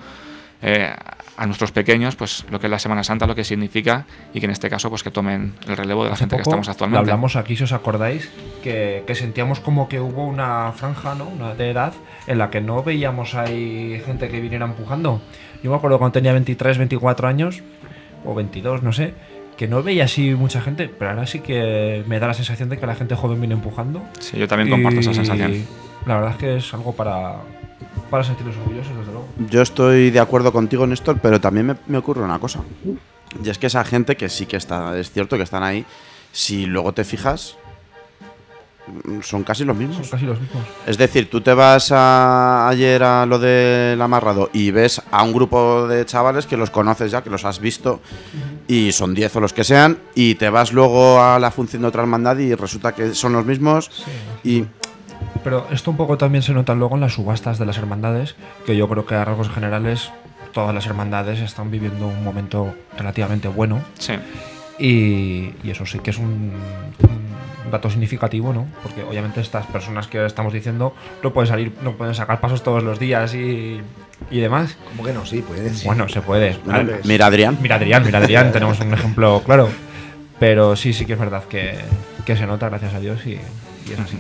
a nuestros pequeños pues lo que es la Semana Santa, lo que significa, y que en este caso pues que tomen el relevo de la gente que estamos actualmente. Hablamos aquí, si os acordáis, que sentíamos como que hubo una franja, ¿no?, una de edad en la que no veíamos ahí gente que viniera empujando. Yo me acuerdo cuando tenía 23, 24 años o 22, no sé, que no veía así mucha gente, pero ahora sí que me da la sensación de que la gente joven viene empujando. Sí, yo también comparto esa sensación. La verdad es que es algo para sentirnos orgullosos, desde luego. Yo estoy de acuerdo contigo, Néstor, pero también me ocurre una cosa. Y es que esa gente que sí que está, es cierto que están ahí, si luego te fijas, son casi los mismos. Son casi los mismos. Es decir, tú te vas ayer a lo del amarrado y ves a un grupo de chavales que los conoces ya, que los has visto, y son 10 o los que sean, y te vas luego a la función de otra hermandad y resulta que son los mismos. Sí. Y pero esto un poco también se nota luego en las subastas de las hermandades, que yo creo que a rasgos generales todas las hermandades están viviendo un momento relativamente bueno. Sí. Y eso sí que es un dato significativo, ¿no? Porque obviamente estas personas que estamos diciendo no pueden sacar pasos todos los días y demás. ¿Cómo que no? Sí, puede. Sí. Bueno, se puede. Mira Adrián. Mira Adrián, tenemos un ejemplo claro. Pero sí que es verdad que se nota, gracias a Dios, y es así.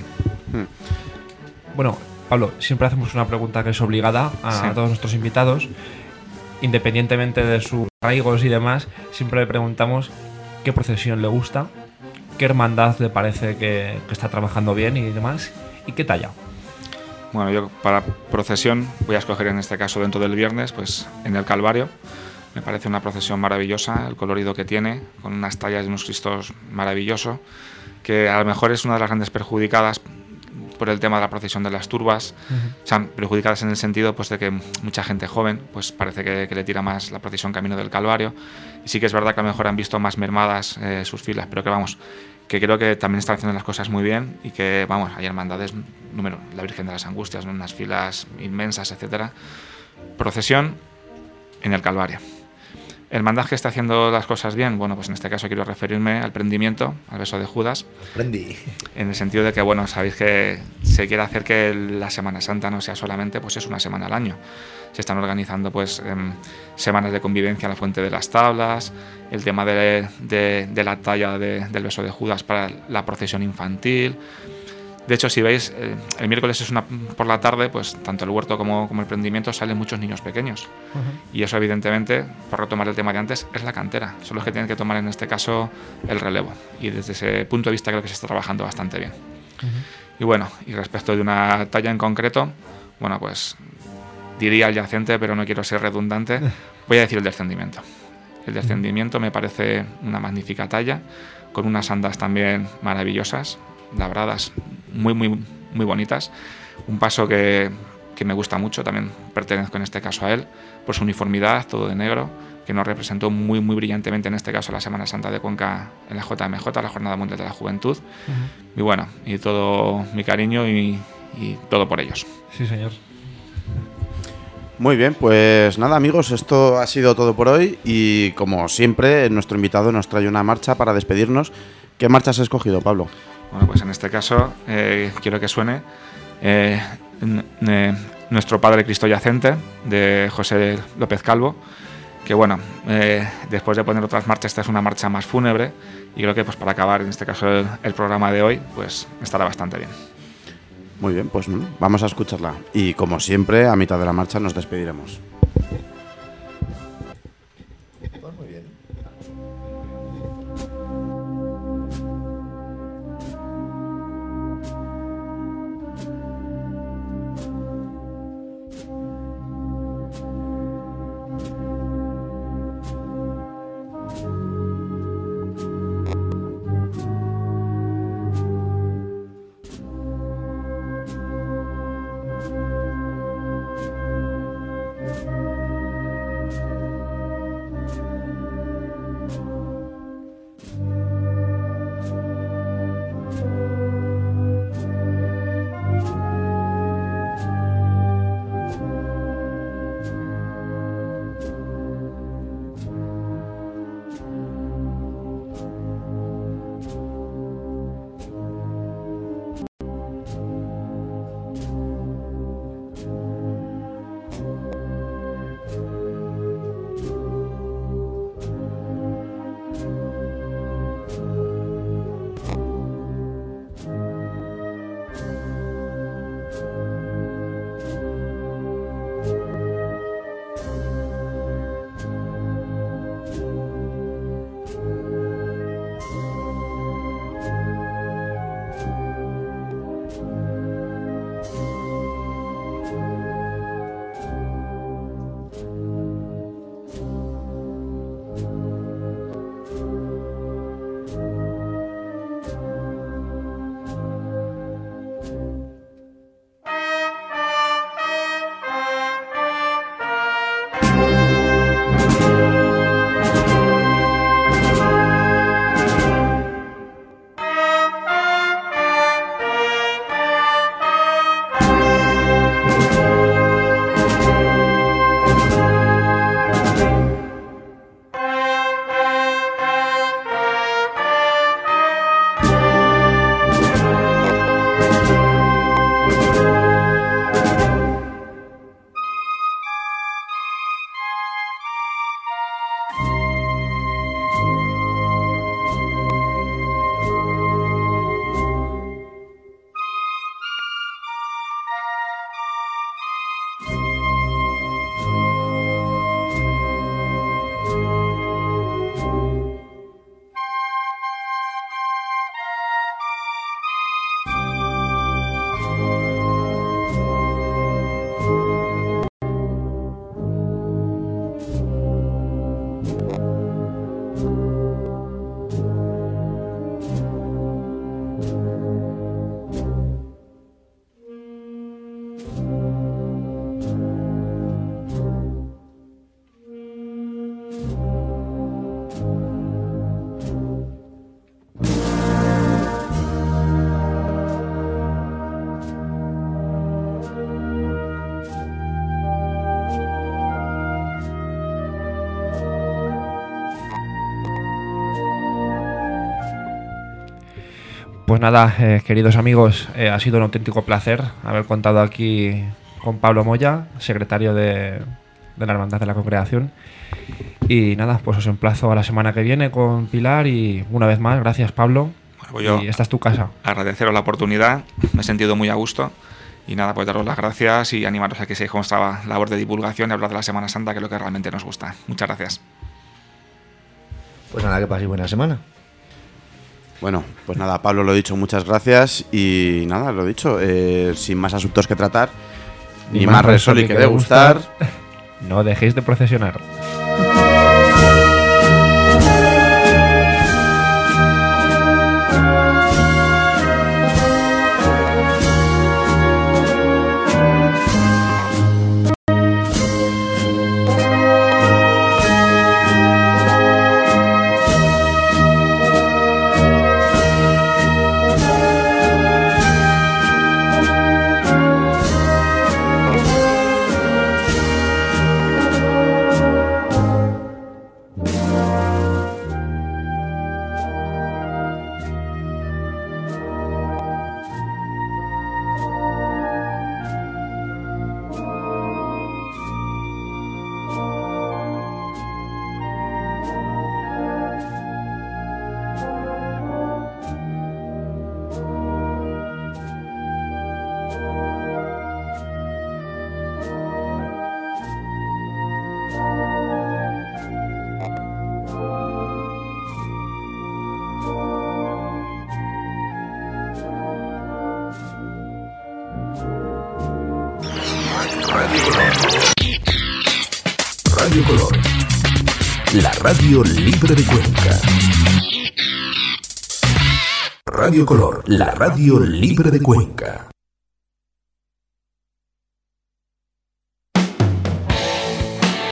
Bueno, Pablo, siempre hacemos una pregunta que es obligada a todos nuestros invitados. Independientemente de sus arraigos y demás, siempre le preguntamos qué procesión le gusta, qué hermandad le parece que está trabajando bien y demás, y qué talla. Bueno, yo para procesión voy a escoger en este caso dentro del viernes, pues en el Calvario. Me parece una procesión maravillosa, el colorido que tiene, con unas tallas de unos Cristos maravilloso, que a lo mejor es una de las grandes perjudicadas por el tema de la procesión de las turbas, o sea, perjudicadas en el sentido pues de que mucha gente joven pues parece que le tira más la procesión camino del Calvario, y sí que es verdad que a lo mejor han visto más mermadas sus filas, pero que vamos, que creo que también están haciendo las cosas muy bien, y que vamos, hay hermandades, la Virgen de las Angustias, ¿no?, unas filas inmensas, etcétera. Procesión en el Calvario. ¿Hermandad que está haciendo las cosas bien? Bueno, pues en este caso quiero referirme al prendimiento, al beso de Judas. Prendí. En el sentido de que, bueno, sabéis que se quiere hacer que la Semana Santa no sea solamente, pues es una semana al año. Se están organizando, pues, semanas de convivencia en la Fuente de las Tablas, el tema de la talla del beso de Judas para la procesión infantil. De hecho, si veis, el miércoles por la tarde, pues tanto el huerto como el prendimiento salen muchos niños pequeños. Y eso, evidentemente, por retomar el tema de antes, es la cantera. Son los que tienen que tomar en este caso el relevo. Y desde ese punto de vista creo que se está trabajando bastante bien. Y bueno, y respecto de una talla en concreto, bueno, pues diría el yacente, pero no quiero ser redundante, voy a decir el descendimiento. El descendimiento me parece una magnífica talla, con unas andas también maravillosas, labradas, muy bonitas. Un paso que me gusta mucho, también pertenezco en este caso a él, por su uniformidad, todo de negro, que nos representó muy brillantemente en este caso la Semana Santa de Cuenca en la JMJ, la Jornada Mundial de la Juventud. Y bueno, y todo mi cariño y todo por ellos. Sí, señor. Muy bien, pues nada, amigos, esto ha sido todo por hoy, y como siempre nuestro invitado nos trae una marcha para despedirnos. ¿Qué marcha has escogido, Pablo? Bueno, pues en este caso quiero que suene Nuestro Padre Cristo Yacente, de José López Calvo, que bueno, después de poner otras marchas, esta es una marcha más fúnebre, y creo que pues para acabar en este caso el programa de hoy, pues estará bastante bien. Muy bien, pues vamos a escucharla. Y como siempre, a mitad de la marcha nos despediremos. Pues muy bien. Pues nada, queridos amigos, ha sido un auténtico placer haber contado aquí con Pablo Moya, secretario de la Hermandad de la Congregación. Y nada, pues os emplazo a la semana que viene con Pilar y una vez más, gracias Pablo. Bueno, pues yo y esta es tu casa. Agradeceros la oportunidad, me he sentido muy a gusto. Y nada, pues daros las gracias y animaros a que sigáis con esta labor de divulgación y hablar de la Semana Santa, que es lo que realmente nos gusta. Muchas gracias. Pues nada, que paséis buena semana. Bueno, pues nada, Pablo, lo dicho, muchas gracias. Y nada, lo dicho, sin más asuntos que tratar, ni más resoli que degustar. No dejéis de procesionar. Radio Color. La radio libre de Cuenca. Radio Color, la radio libre de Cuenca.